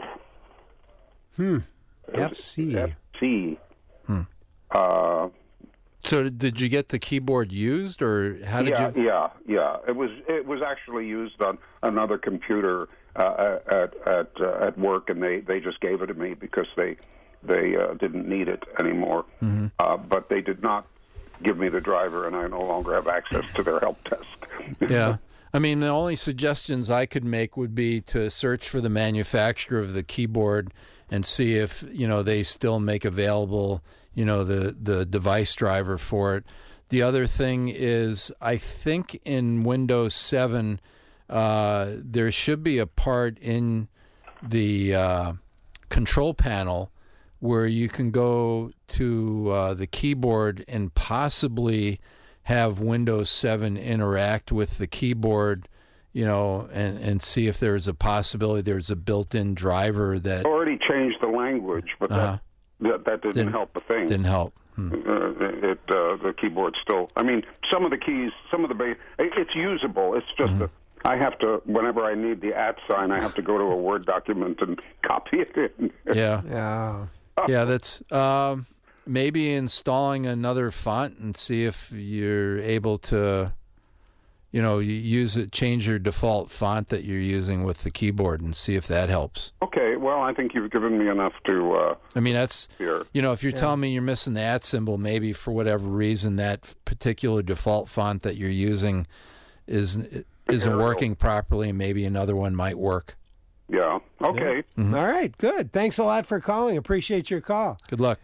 Hmm. F C. F C. Hmm. Uh, So did you get the keyboard used, or how did yeah, you? Yeah, yeah. It was it was actually used on another computer uh, at at uh, at work, and they, they just gave it to me because they they uh, didn't need it anymore. Mm-hmm. Uh, but they did not give me the driver, and I no longer have access to their help desk. Yeah. I mean, the only suggestions I could make would be to search for the manufacturer of the keyboard and see if, you know, they still make available, you know, the, the device driver for it. The other thing is, I think in Windows seven, uh, there should be a part in the uh, control panel where you can go to uh, the keyboard and possibly have Windows seven interact with the keyboard, you know, and, and see if there's a possibility there's a built-in driver that... I already changed the language, but Uh-huh. that, that that didn't, Didn't- help the thing. Didn't help. Hmm. Uh, it uh, the keyboard still. I mean, some of the keys, some of the ba- it, it's usable. It's just Mm-hmm. that I have to, whenever I need the at sign, I have to go to a Word document and copy it in. Yeah. Yeah. Yeah, that's... Um, maybe installing another font and see if you're able to, you know, you use it, change your default font that you're using with the keyboard and see if that helps. Okay, well, I think you've given me enough to. Uh, I mean, that's, here. you know, if you're Yeah. telling me you're missing the at symbol, maybe for whatever reason that particular default font that you're using is isn't Arial. working properly, maybe another one might work. Yeah. Okay. Mhm. All right, good. Thanks a lot for calling. Appreciate your call. Good luck.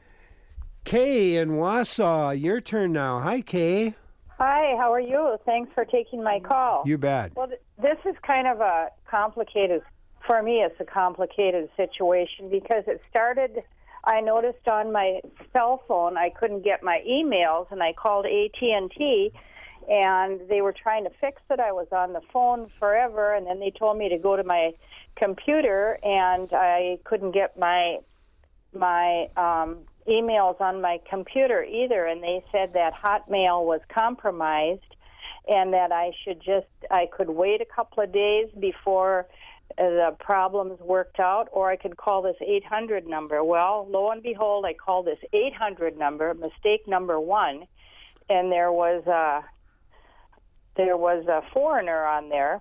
Kay in Wausau, your turn now. Hi, Kay. Hi, how are you? Thanks for taking my call. You bet. Well, th- this is kind of a complicated, for me, it's a complicated situation because it started, I noticed on my cell phone I couldn't get my emails, and I called A T and T, and they were trying to fix it. I was on the phone forever, and then they told me to go to my computer, and I couldn't get my my um, emails on my computer either, and they said that Hotmail was compromised and that I should just, I could wait a couple of days before uh, the problems worked out, or I could call this eight hundred number. Well, lo and behold, I called this eight hundred number, mistake number one, and there was a, there was a foreigner on there,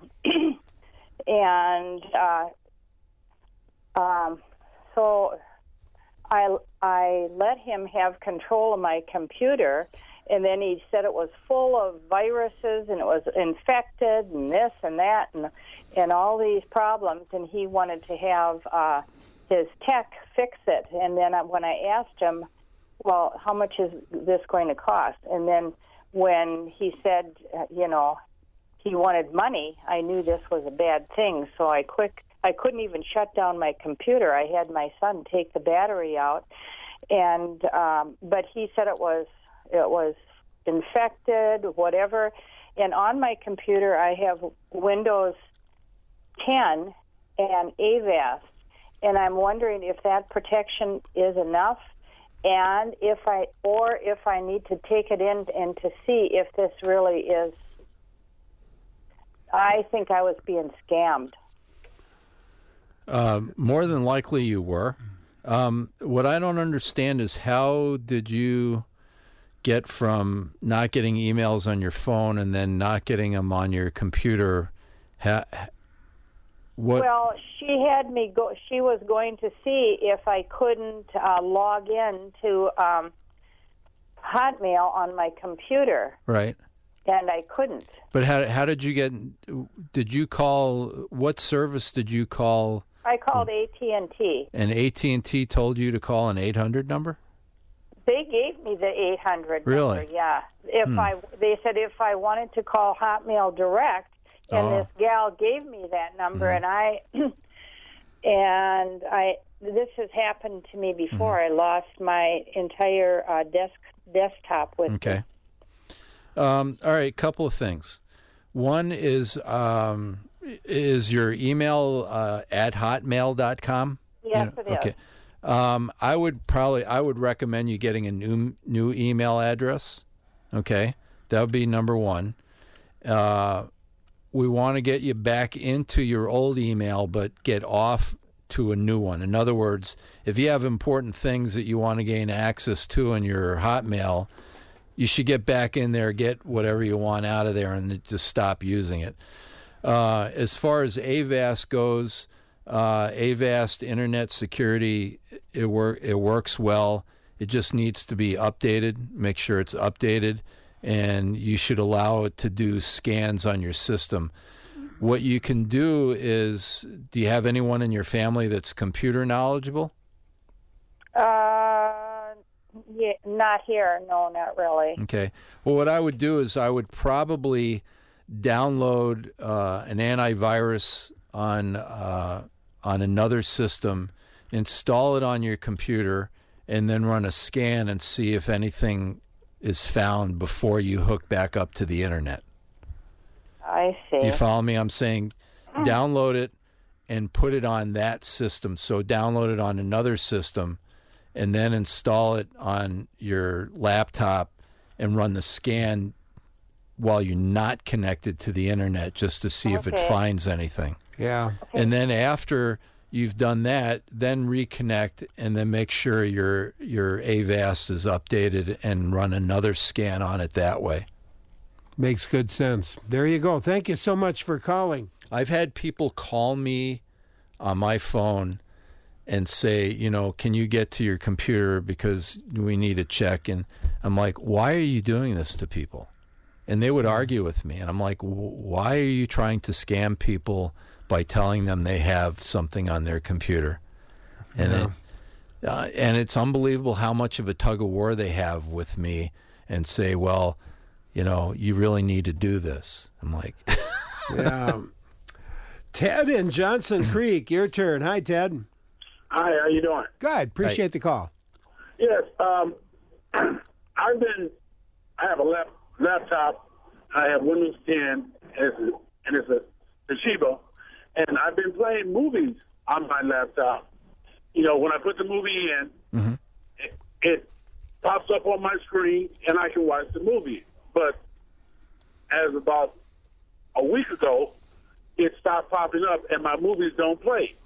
and uh, um, so I, I let him have control of my computer, and then he said it was full of viruses and it was infected and this and that and and all these problems, and he wanted to have uh, his tech fix it. And then when I asked him, well, how much is this going to cost? And then when he said, uh, you know, he wanted money, I knew this was a bad thing, so I quick I couldn't even shut down my computer. I had my son take the battery out, and um, but he said it was it was infected, whatever. And on my computer, I have Windows ten and A V A S, and I'm wondering if that protection is enough, and if I or if I need to take it in and to see if this really is. I think I was being scammed. Uh, more than likely you were. Um, what I don't understand is how did you get from not getting emails on your phone and then not getting them on your computer? Ha- what? Well, she had me go. She was going to see if I couldn't uh, log in to um, Hotmail on my computer. Right. And I couldn't. But how how did you get? Did you call? What service did you call? I called A T and T. And A T and T told you to call an eight hundred number? They gave me the eight hundred really? number, yeah. If hmm. I, they said if I wanted to call Hotmail direct, and oh. this gal gave me that number, mm-hmm. and I, and I, this has happened to me before. Mm-hmm. I lost my entire uh, desk desktop with okay. me. Um, all right, couple of things. One is um, is your email uh, at hotmail dot com? Yes, you know, it is. Okay. Um, I would probably I would recommend you getting a new new email address. Okay, that would be number one. Uh, we want to get you back into your old email, but get off to a new one. In other words, if you have important things that you want to gain access to in your Hotmail, you should get back in there, get whatever you want out of there, and just stop using it. Uh, as far as Avast goes, uh, Avast Internet Security, it, wor- it works well. It just needs to be updated. Make sure it's updated, and you should allow it to do scans on your system. What you can do is, do you have anyone in your family that's computer knowledgeable? Uh, yeah, not here. No, not really. Okay. Well, what I would do is I would probably download uh, an antivirus on uh, on another system, install it on your computer, and then run a scan and see if anything is found before you hook back up to the internet. I see. Do you follow me? I'm saying download it and put it on that system. So download it on another system and then install it on your laptop and run the scan while you're not connected to the internet just to see okay. if it finds anything. Yeah. Okay. And then after you've done that, then reconnect and then make sure your your Avast is updated and run another scan on it that way. Makes good sense. There you go. Thank you so much for calling. I've had people call me on my phone and say, you know, can you get to your computer because we need a check? And I'm like, why are you doing this to people? And they would argue with me. And I'm like, why are you trying to scam people by telling them they have something on their computer? And yeah. it, uh, and it's unbelievable how much of a tug of war they have with me and say, well, you know, you really need to do this. I'm like, yeah. Ted in Johnson Creek, your turn. Hi, Ted. Hi, how you doing? Good. Appreciate Hi. the call. Yes, um, I've been. I have a lap, laptop. I have Windows ten, and it's a, and it's a Toshiba, and I've been playing movies on my laptop. You know, when I put the movie in, mm-hmm. it, it pops up on my screen, and I can watch the movie. But as about a week ago, it stopped popping up, and my movies don't play.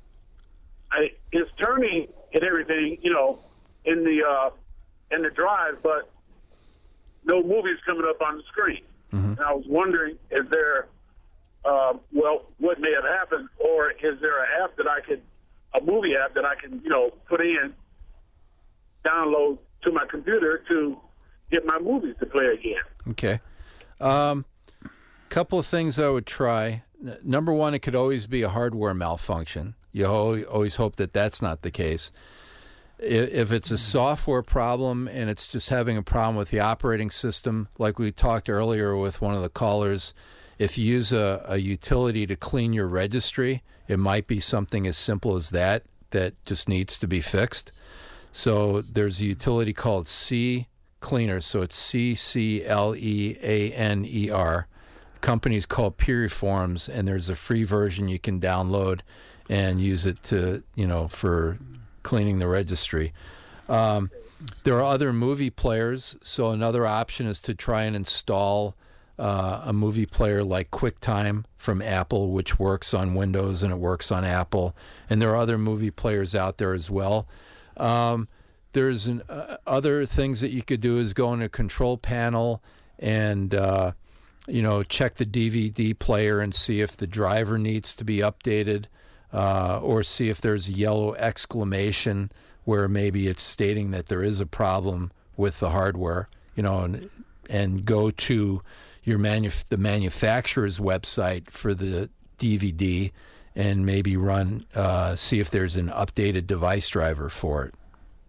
I, it's turning and everything, you know, in the uh, in the drive, but no movies coming up on the screen. Mm-hmm. And I was wondering, is there, uh, well, what may have happened, or is there an app that I could, a movie app that I can, you know, put in, download to my computer to get my movies to play again? Okay. Um, couple of things I would try. Number one, it could always be a hardware malfunction. You always hope that that's not the case. If it's a software problem and it's just having a problem with the operating system, like we talked earlier with one of the callers, if you use a, a utility to clean your registry, it might be something as simple as that that just needs to be fixed. So there's a utility called C Cleaner, so it's C C L E A N E R, company's called Piriforms, and there's a free version you can download and use it to, you know, for cleaning the registry. Um, there are other movie players, so another option is to try and install uh, a movie player like QuickTime from Apple, which works on Windows and it works on Apple. And there are other movie players out there as well. Um, there's an, uh, other things that you could do is go in a control panel and uh, you know, check the D V D player and see if the driver needs to be updated, uh, or see if there's a yellow exclamation where maybe it's stating that there is a problem with the hardware, you know, and, and go to your manu- the manufacturer's website for the D V D and maybe run, uh, see if there's an updated device driver for it.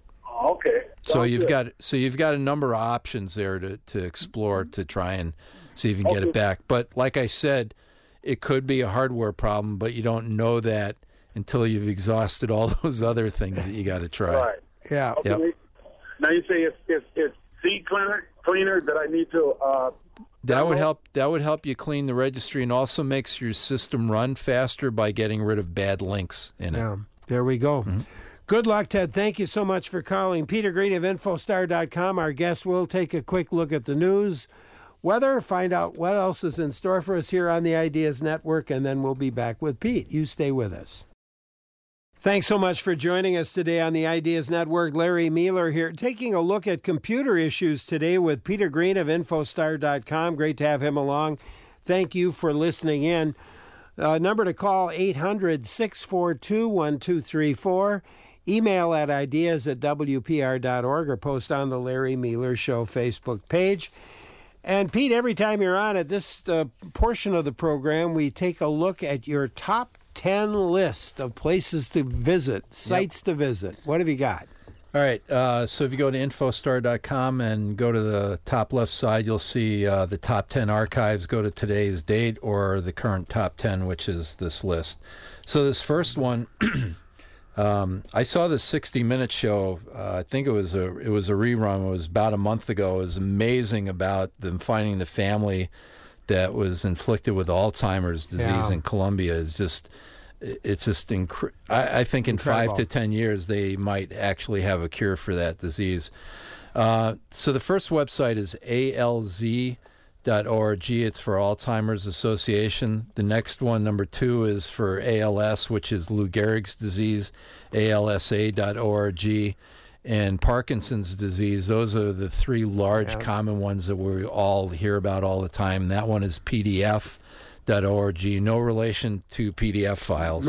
Okay. So Sounds you've good. got so you've got a number of options there to, to explore to try and see if you can get Okay. it back. But like I said, it could be a hardware problem, but you don't know that until you've exhausted all those other things that you got to try. Right. Yeah. Okay. Yep. Now you say it's it's, it's seed cleaner cleaner that I need to. Uh, That would help. That would help you clean the registry, and also makes your system run faster by getting rid of bad links in it. Yeah, there we go. Mm-hmm. Good luck, Ted. Thank you so much for calling. Peter Green of Infostar dot com. Our guest will take a quick look at the news, weather, find out what else is in store for us here on the Ideas Network, and then we'll be back with Pete. You stay with us. Thanks so much for joining us today on the Ideas Network. Larry Mealer here, taking a look at computer issues today with Peter Green of Infostar dot com. Great to have him along. Thank you for listening in. Uh, number to call, eight hundred, six four two, one two three four. Email at ideas at w p r dot org or post on the Larry Mealer Show Facebook page. And Pete, every time you're on at this uh, portion of the program, we take a look at your top ten list of places to visit, sites to visit. What have you got? All right. Uh, so if you go to infostar dot com and go to the top left side, you'll see uh, the top ten archives. Go to today's date or the current top ten, which is this list. So this first one, um, I saw the sixty minute show. Uh, I think it was a it was a rerun. It was about a month ago. It was amazing about them finding the family that was inflicted with Alzheimer's disease Yeah. in Colombia. Is just it's just incre- I, I think in Incredible. five to ten years they might actually have a cure for that disease. Uh, so the first website is A L Z dot org. It's for Alzheimer's Association. The next one, number two, is for A L S, which is Lou Gehrig's disease, A L S A dot org. And Parkinson's disease. Those are the three large Yeah. common ones that we all hear about all the time. That one is P D F dot org. No relation to P D F files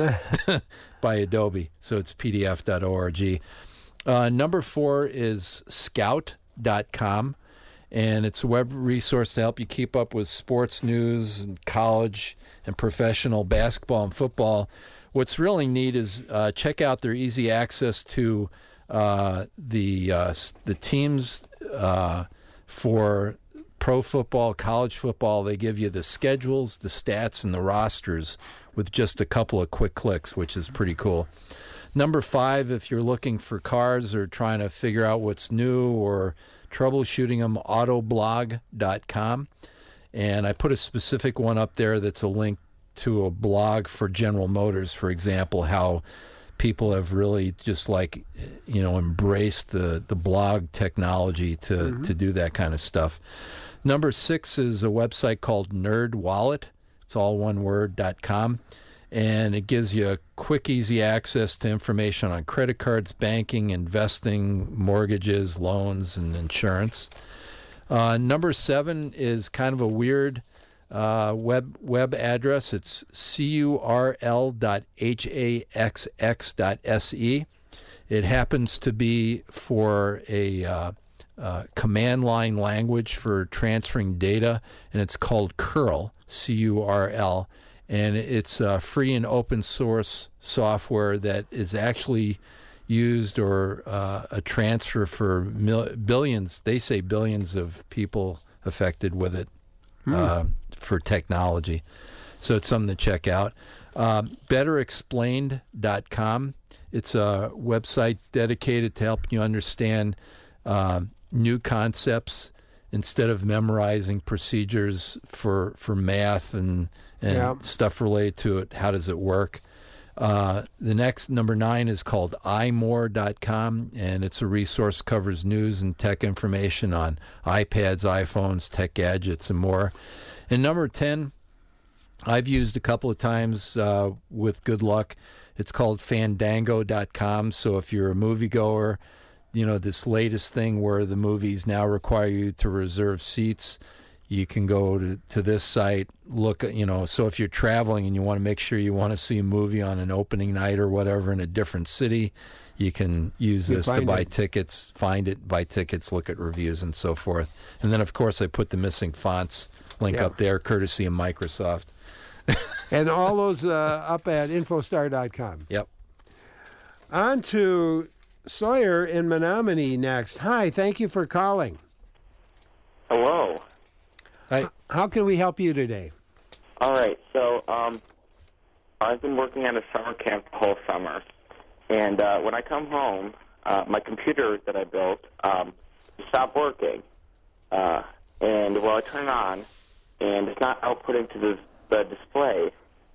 by Adobe. So it's P D F dot org. Uh, number four is scout dot com. And it's a web resource to help you keep up with sports news and college and professional basketball and football. What's really neat is uh, check out their easy access to uh, the uh, the teams uh, for pro football, college football. They give you the schedules, the stats, and the rosters with just a couple of quick clicks, which is pretty cool. Number five, if you're looking for cars or trying to figure out what's new or troubleshooting them, autoblog dot com. And I put a specific one up there that's a link to a blog for General Motors, for example, how people have really just like, you know, embraced the, the blog technology to, Mm-hmm. to do that kind of stuff. Number six is a website called NerdWallet. It's all one word, dot com. And it gives you a quick, easy access to information on credit cards, banking, investing, mortgages, loans, and insurance. Uh, number seven is kind of a weird uh, web web address. It's curl dot haxx dot se. It happens to be for a uh, uh, command line language for transferring data, and it's called curl, C U R L. And it's uh, free and open source software that is actually used or uh, a transfer for mil- billions, they say billions of people affected with it uh, for technology. So it's something to check out. Uh, better explained dot com. It's a website dedicated to helping you understand uh, new concepts instead of memorizing procedures for for math and and Yeah. stuff related to it. How does it work? Uh, the next, number nine, is called i more dot com, and it's a resource covers news and tech information on iPads, iPhones, tech gadgets, and more. And number ten, I've used a couple of times uh, with good luck. It's called fandango dot com. So if you're a moviegoer, you know, this latest thing where the movies now require you to reserve seats, you can go to, to this site, look at, you know, so if you're traveling and you want to make sure you want to see a movie on an opening night or whatever in a different city, you can use You this to find buy it. tickets, find it, buy tickets, look at reviews and so forth. And then, of course, I put the missing fonts link Yeah. up there, courtesy of Microsoft. And all those uh, up at infostar dot com. Yep. On to Sawyer in Menominee next. Hi, thank you for calling. Hello. Hi. How can we help you today? All right. So um, I've been working at a summer camp the whole summer, and uh, when I come home, uh, my computer that I built um, stopped working, uh, and well, I turn it on, and it's not outputting to the, the display.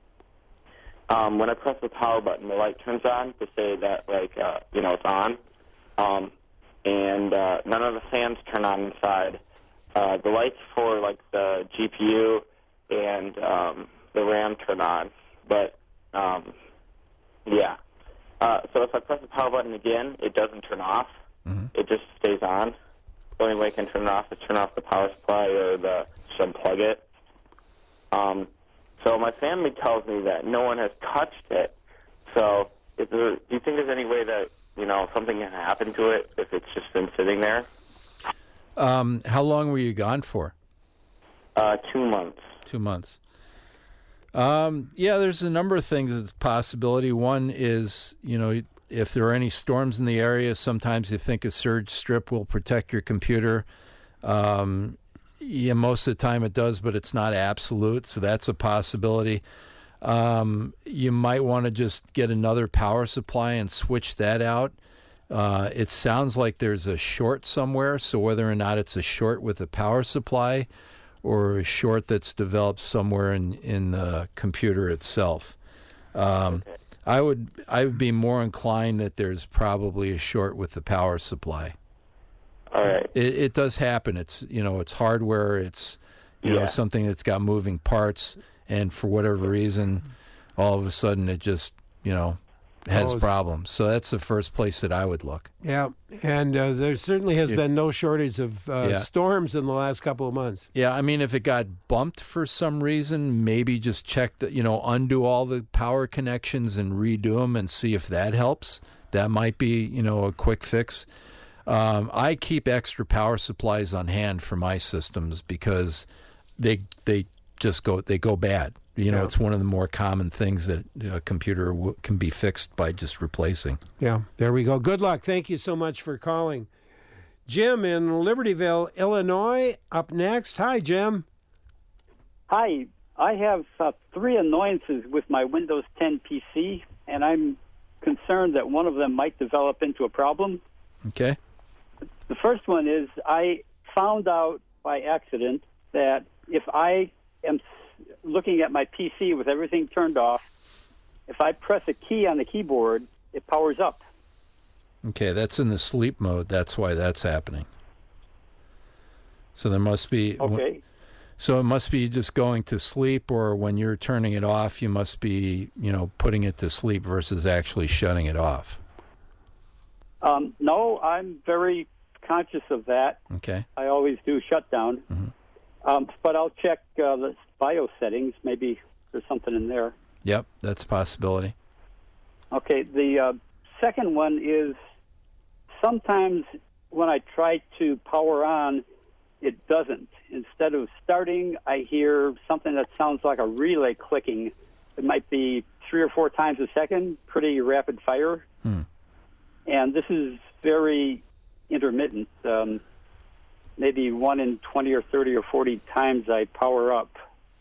Um, when I press the power button, the light turns on to say that, like, uh, you know, it's on, um, and uh, none of the fans turn on inside. Uh, the lights for, like, the G P U and um, the RAM turn on, but, um, yeah. Uh, so if I press the power button again, it doesn't turn off. Mm-hmm. It just stays on. The only way I can turn it off is turn off the power supply or the just unplug it. Um, so my family tells me that no one has touched it. So is there, do you think there's any way that, you know, something can happen to it if it's just been sitting there? Um, how long were you gone for? Uh, two months. Two months. Um, yeah, there's a number of things that's a possibility. One is, you know, if there are any storms in the area, sometimes you think a surge strip will protect your computer. Um, yeah, most of the time it does, but it's not absolute, so that's a possibility. Um, you might want to just get another power supply and switch that out. Uh, it sounds like there's a short somewhere, so whether or not it's a short with a power supply or a short that's developed somewhere in, in the computer itself. Um, Okay. I would I would be more inclined that there's probably a short with the power supply. All right. It, it does happen. It's you know it's hardware. It's you know Yeah. something that's got moving parts, and for whatever reason, all of a sudden it just you know has Oh, it's- problems. So that's the first place that I would look. Yeah, and uh, there certainly has You- been no shortage of uh, Yeah. storms in the last couple of months. Yeah, I mean, if it got bumped for some reason, maybe just check the, you know, undo all the power connections and redo them and see if that helps. That might be, you know, a quick fix. Um, I keep extra power supplies on hand for my systems because they they just go they go bad. You know, Yeah. it's one of the more common things that a computer w- can be fixed by just replacing. Yeah, there we go. Good luck. Thank you so much for calling. Jim in Libertyville, Illinois, up next. Hi, Jim. Hi, I have uh, three annoyances with my Windows ten P C, and I'm concerned that one of them might develop into a problem. Okay. The first one is I found out by accident that if I am s- looking at my P C with everything turned off, if I press a key on the keyboard, it powers up. Okay, that's in the sleep mode. That's why that's happening. So there must be. Okay. So it must be just going to sleep, or when you're turning it off, you must be, you know, putting it to sleep versus actually shutting it off. Um, no, I'm very conscious of that. Okay. I always do shutdown. Um, but I'll check uh, the BIOS settings. Maybe there's something in there. Yep, that's a possibility. Okay, the uh, second one is sometimes when I try to power on, it doesn't. Instead of starting, I hear something that sounds like a relay clicking. It might be three or four times a second, pretty rapid fire. Hmm. And this is very intermittent. Um, maybe one in twenty or thirty or forty times I power up.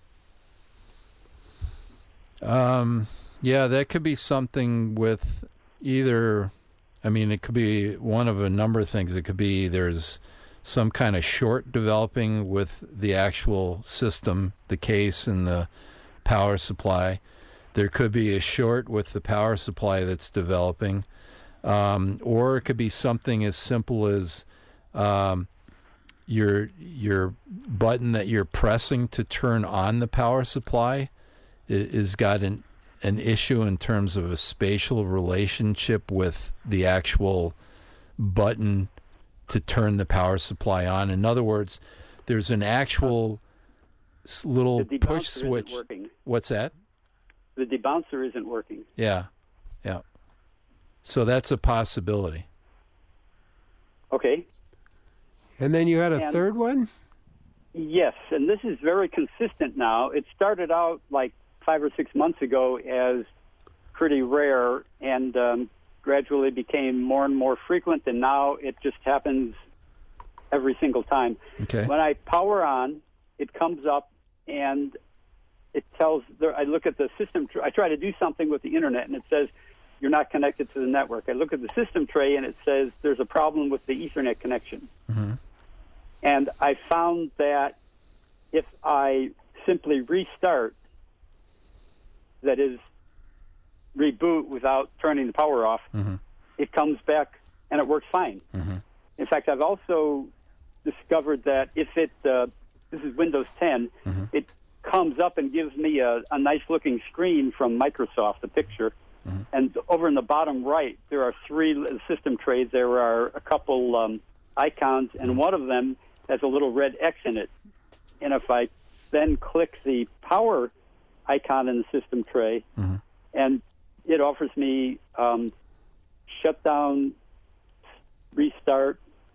Um, yeah, that could be something with either. I mean, it could be one of a number of things. It could be there's some kind of short developing with the actual system, the case and the power supply. There could be a short with the power supply that's developing. Um, or it could be something as simple as um, your your button that you're pressing to turn on the power supply is got an, an issue in terms of a spatial relationship with the actual button to turn the power supply on. In other words, there's an actual little push switch. What's that? The debouncer isn't working. Yeah, yeah. So that's a possibility. Okay. And then you had a and, third one? Yes, and this is very consistent now. It started out like five or six months ago as pretty rare and um, gradually became more and more frequent, and now it just happens every single time. Okay. When I power on, it comes up and it tells, I look at the system, I try to do something with the internet, and it says, you're not connected to the network. I look at the system tray, and it says there's a problem with the Ethernet connection. Mm-hmm. And I found that if I simply restart, that is, reboot without turning the power off, mm-hmm. it comes back and it works fine. Mm-hmm. In fact, I've also discovered that if it, uh, this is Windows ten, mm-hmm. it comes up and gives me a, a nice-looking screen from Microsoft, a picture. Mm-hmm. And over in the bottom right, there are three system trays. There are a couple um, icons, and one of them has a little red X in it. And if I then click the power icon in the system tray, mm-hmm. and it offers me um, shutdown, restart,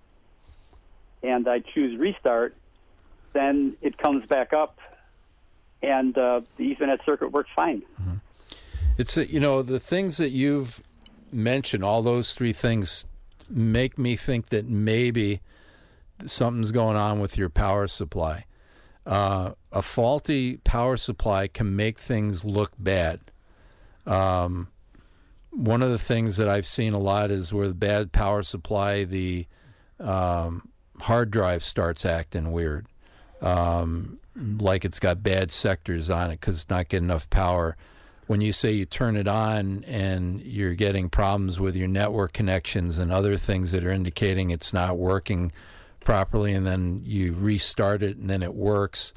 and I choose restart, then it comes back up, and uh, the Ethernet circuit works fine. Mm-hmm. It's a, you know, the things that you've mentioned, all those three things make me think that maybe something's going on with your power supply. Uh, a faulty power supply can make things look bad. Um, one of the things that I've seen a lot is where the bad power supply, the um, hard drive starts acting weird, um, like it's got bad sectors on it because it's not getting enough power. When you say you turn it on and you're getting problems with your network connections and other things that are indicating it's not working properly, and then you restart it and then it works,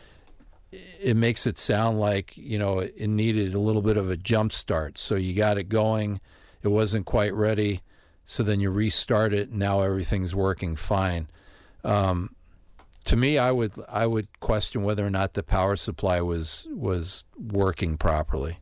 it makes it sound like, you know, it needed a little bit of a jump start. So you got it going, it wasn't quite ready, so then you restart it and now everything's working fine. Um, to me, I would I would question whether or not the power supply was was working properly.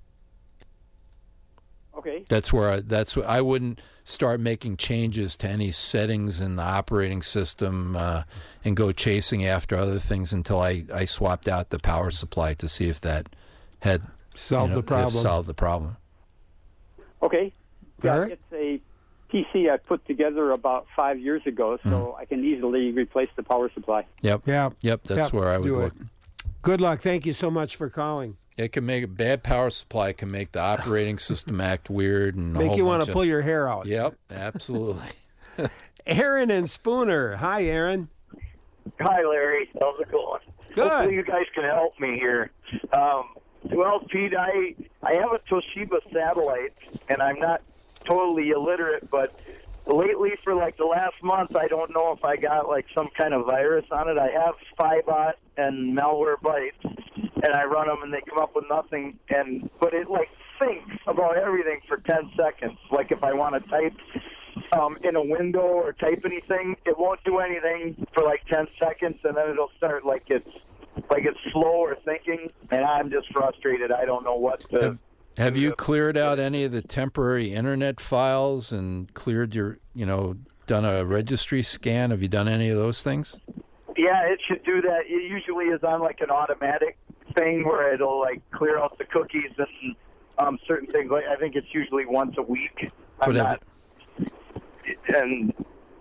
Okay. That's where I, that's what I wouldn't start making changes to any settings in the operating system uh, and go chasing after other things until I, I swapped out the power supply to see if that had solved you know, the problem. Solved the problem. Okay. Yeah, Right. it's a P C I put together about five years ago, so Mm. I can easily replace the power supply. Yep. Yeah. Yep. That's Yep. where I would Do look. it. Good luck. Thank you so much for calling. It can make a bad power supply can make the operating system act weird and a Make whole you want bunch to of- pull your hair out. Yep. Absolutely. Aaron and Spooner. Hi, Aaron. Hi, Larry. How's it going? Good. Hopefully you guys can help me here. Um, well, Pete, I I have a Toshiba satellite, and I'm not totally illiterate, but lately for like the last month, I don't know if I got like some kind of virus on it. I have Spybot and Malwarebytes, and I run them, and they come up with nothing. And but it like thinks about everything for ten seconds. Like if I want to type um, in a window or type anything, it won't do anything for like ten seconds, and then it'll start like it's like it's slow or thinking, and I'm just frustrated. I don't know what to. Have, have you cleared out any of the temporary internet files and cleared your, you know, done a registry scan? Have you done any of those things? Yeah, it should do that. It usually is on like an automatic thing where it'll like clear out the cookies and um, certain things. Like I think it's usually once a week. I'm Whatever. not, and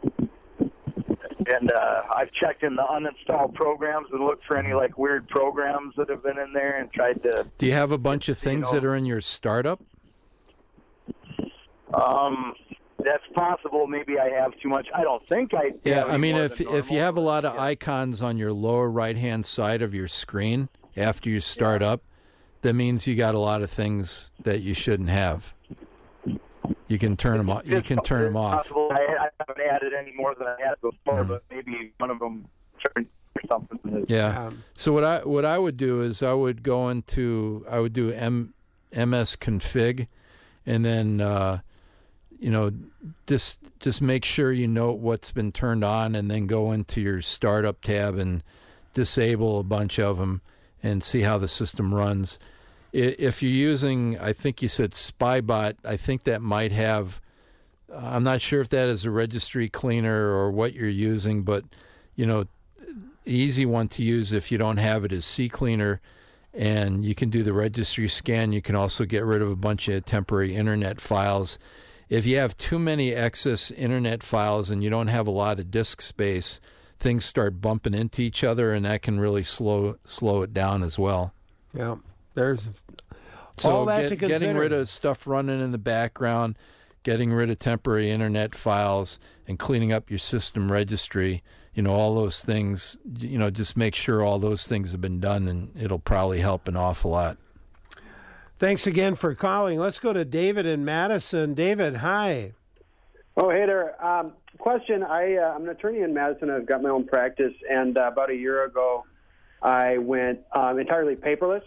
and uh, I've checked in the uninstalled programs and looked for any like weird programs that have been in there and tried to. Do you have a bunch of things know- that are in your startup? Um, that's possible. Maybe I have too much. I don't think I. Yeah, have I any mean, more if than if you have a lot of icons on your lower right-hand side of your screen after you start up, that means you got a lot of things that you shouldn't have. You can turn them off. You can turn them off. Possible. I, I haven't added any more than I had before, Mm. but maybe one of them turned or something. Yeah. So what I what I would do is I would go into I would do M, ms config, and then uh, you know just just make sure you know what's been turned on, and then go into your startup tab and disable a bunch of them and see how the system runs. If you're using, I think you said Spybot, I think that might have, I'm not sure if that is a registry cleaner or what you're using, but, you know, easy one to use if you don't have it is CCleaner, and you can do the registry scan. You can also get rid of a bunch of temporary internet files. If you have too many excess internet files and you don't have a lot of disk space, things start bumping into each other, and that can really slow slow it down as well. Yeah. There's so all that get, to consider. Getting rid of stuff running in the background, getting rid of temporary internet files, and cleaning up your system registry, you know, all those things, you know, just make sure all those things have been done, and it'll probably help an awful lot. Thanks again for calling. Let's go to David in Madison. David, hi. Oh, hey there. Um, question, I, uh, I'm an attorney in Madison. I've got my own practice, and uh, about a year ago, I went um, entirely paperless.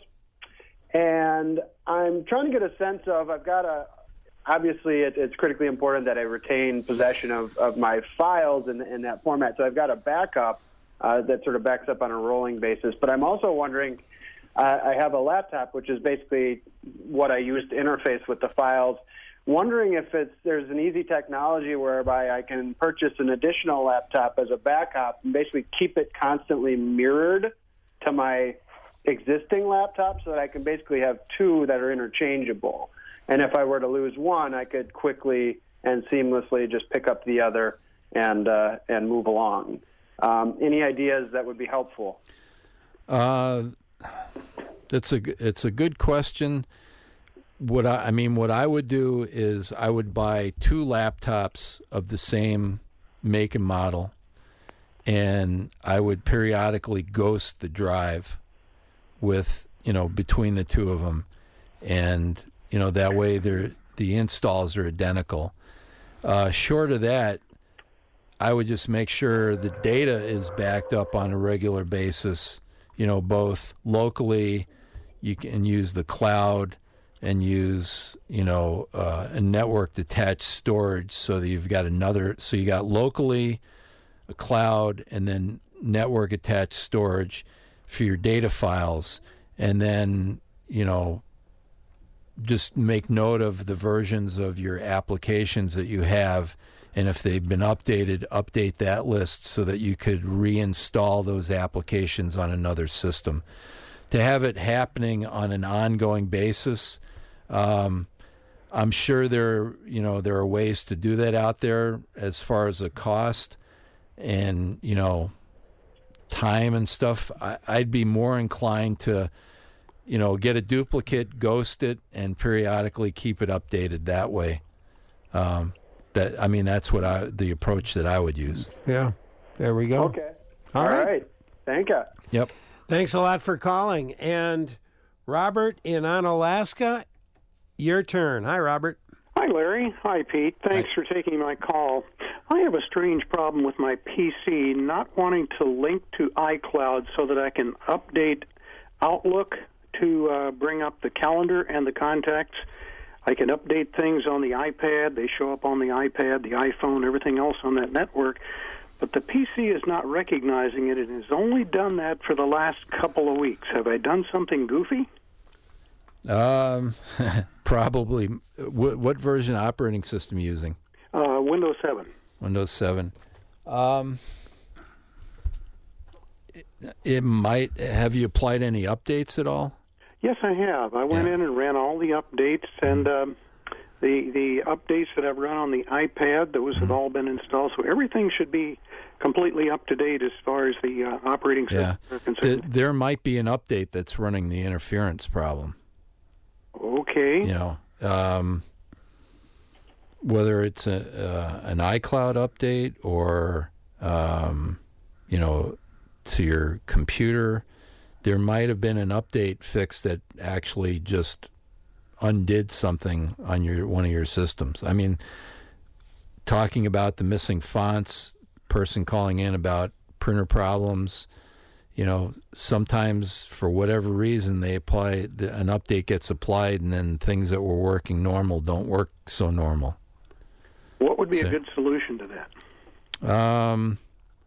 And I'm trying to get a sense of, I've got a, obviously it, it's critically important that I retain possession of, of my files in, in that format. So I've got a backup uh, that sort of backs up on a rolling basis. But I'm also wondering, uh, I have a laptop, which is basically what I use to interface with the files. Wondering if it's there's an easy technology whereby I can purchase an additional laptop as a backup and basically keep it constantly mirrored to my existing laptop so that I can basically have two that are interchangeable. And if I were to lose one, I could quickly and seamlessly just pick up the other and uh, and move along. Um, any ideas that would be helpful? Uh, that's a it's a good question. What I, I mean, what I would do is I would buy two laptops of the same make and model, and I would periodically ghost the drive with, you know, between the two of them, and, you know, that way they're, the installs are identical. Uh, short of that, I would just make sure the data is backed up on a regular basis, you know, both locally, you can use the cloud and use, you know, uh, a network attached storage so that you've got another, so you got locally a cloud and then network attached storage for your data files, and then, you know, just make note of the versions of your applications that you have, and if they've been updated, update that list so that you could reinstall those applications on another system. To have it happening on an ongoing basis, um, I'm sure there, you know, there are ways to do that out there as far as the cost and, you know, time and stuff. I, I'd be more inclined to, you know, get a duplicate, ghost it, and periodically keep it updated that way. Um, that I mean, that's what I the approach that I would use. Yeah, there we go. Okay. All All right. right. Thank you. Yep. Thanks a lot for calling. And Robert in Onalaska, your turn. Hi, Robert. Hi, Larry. Hi, Pete. Thanks for taking my call. I have a strange problem with my P C not wanting to link to iCloud so that I can update Outlook to uh, bring up the calendar and the contacts. I can update things on the iPad. They show up on the iPad, the iPhone, everything else on that network. But the P C is not recognizing it. It has only done that for the last couple of weeks. Have I done something goofy? Um, probably. What, what version operating system are you using? Uh, Windows seven. Windows seven. Um, it, it might. Have you applied any updates at all? Yes, I have. I went yeah. in and ran all the updates, and um, the the updates that I've run on the iPad, those have all been installed. So everything should be completely up to date as far as the uh, operating system yeah. are concerned. The, there might be an update that's running the interference problem. Okay. You know, um, whether it's a, uh, an iCloud update or, um, you know, to your computer, there might have been an update fix that actually just undid something on your one of your systems. I mean, talking about the missing fonts, person calling in about printer problems, you know, sometimes for whatever reason they apply, the, an update gets applied and then things that were working normal don't work so normal. What would be So- a good solution to that? Um,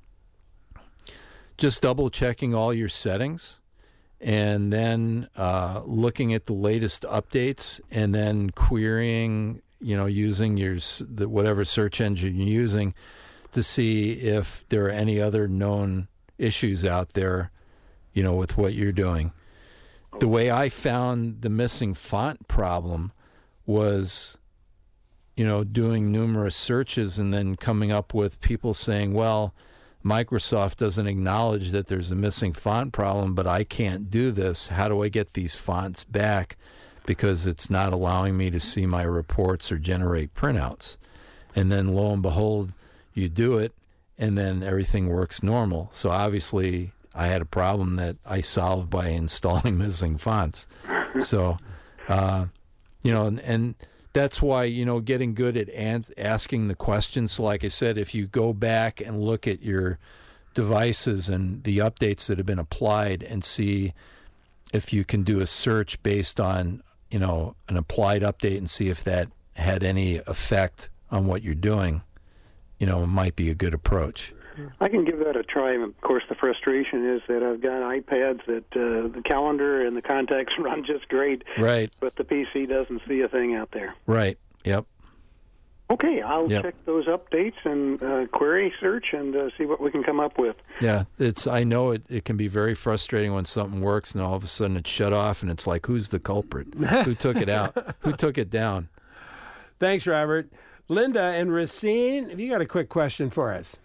just double checking all your settings and then uh, looking at the latest updates and then querying, you know, using your s- the, whatever search engine you're using to see if there are any other known issues out there, you know, with what you're doing. The way I found the missing font problem was, you know, doing numerous searches and then coming up with people saying, well, Microsoft doesn't acknowledge that there's a missing font problem, but I can't do this. How do I get these fonts back? Because it's not allowing me to see my reports or generate printouts. And then lo and behold, you do it, and then everything works normal. So obviously I had a problem that I solved by installing missing fonts. So, uh, you know, and, and that's why, you know, getting good at an- asking the questions. So like I said, if you go back and look at your devices and the updates that have been applied and see if you can do a search based on, you know, an applied update and see if that had any effect on what you're doing, you know, it might be a good approach. I can give that a try. Of course, the frustration is that I've got iPads that uh, the calendar and the contacts run just great. Right. But the P C doesn't see a thing out there. Right. Yep. Okay, I'll Yep. check those updates and uh, query search and uh, see what we can come up with. Yeah, it's. I know it, it can be very frustrating when something works and all of a sudden it's shut off and it's like, who's the culprit? Who took it out? Who took it down? Thanks, Robert. Linda and Racine, have you got a quick question for us?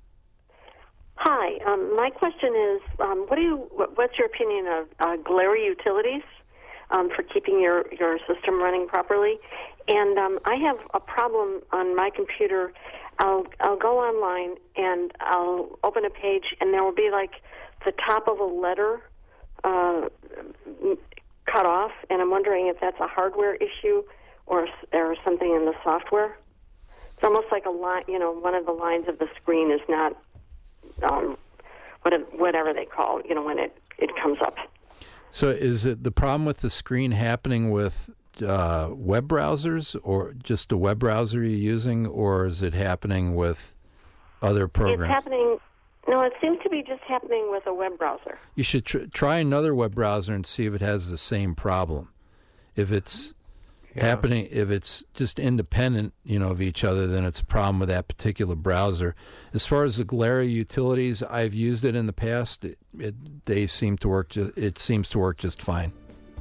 Hi, um, my question is, um, what do you? What, what's your opinion of uh, Glary Utilities um, for keeping your, your system running properly? And um, I have a problem on my computer. I'll I'll go online and I'll open a page, and there will be like the top of a letter uh, cut off, and I'm wondering if that's a hardware issue or or something in the software. It's almost like a line, you know, one of the lines of the screen is not. Um, whatever they call, you know, when it, it comes up. So is it the problem with the screen happening with uh, web browsers or just a web browser you're using, or is it happening with other programs? It's happening, no, it seems to be just happening with a web browser. You should tr- try another web browser and see if it has the same problem. If it's yeah. happening, if it's just independent, you know, of each other, then it's a problem with that particular browser. As far as the Glary Utilities, I've used it in the past. It, it, they seem to work. Ju- it seems to work just fine.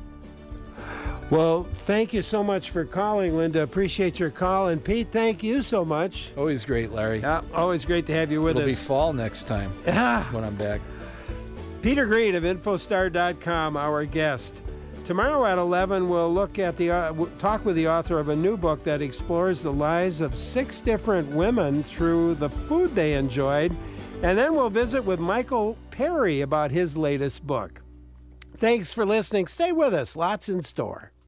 Well, thank you so much for calling, Linda. Appreciate your call. And Pete, thank you so much. Always great, Larry. Yeah, always great to have you with It'll us. It'll be fall next time yeah. when I'm back. Peter Green of Infostar dot com, our guest. Tomorrow at eleven, we'll look at the uh, talk with the author of a new book that explores the lives of six different women through the food they enjoyed. And then we'll visit with Michael Perry about his latest book. Thanks for listening. Stay with us. Lots in store.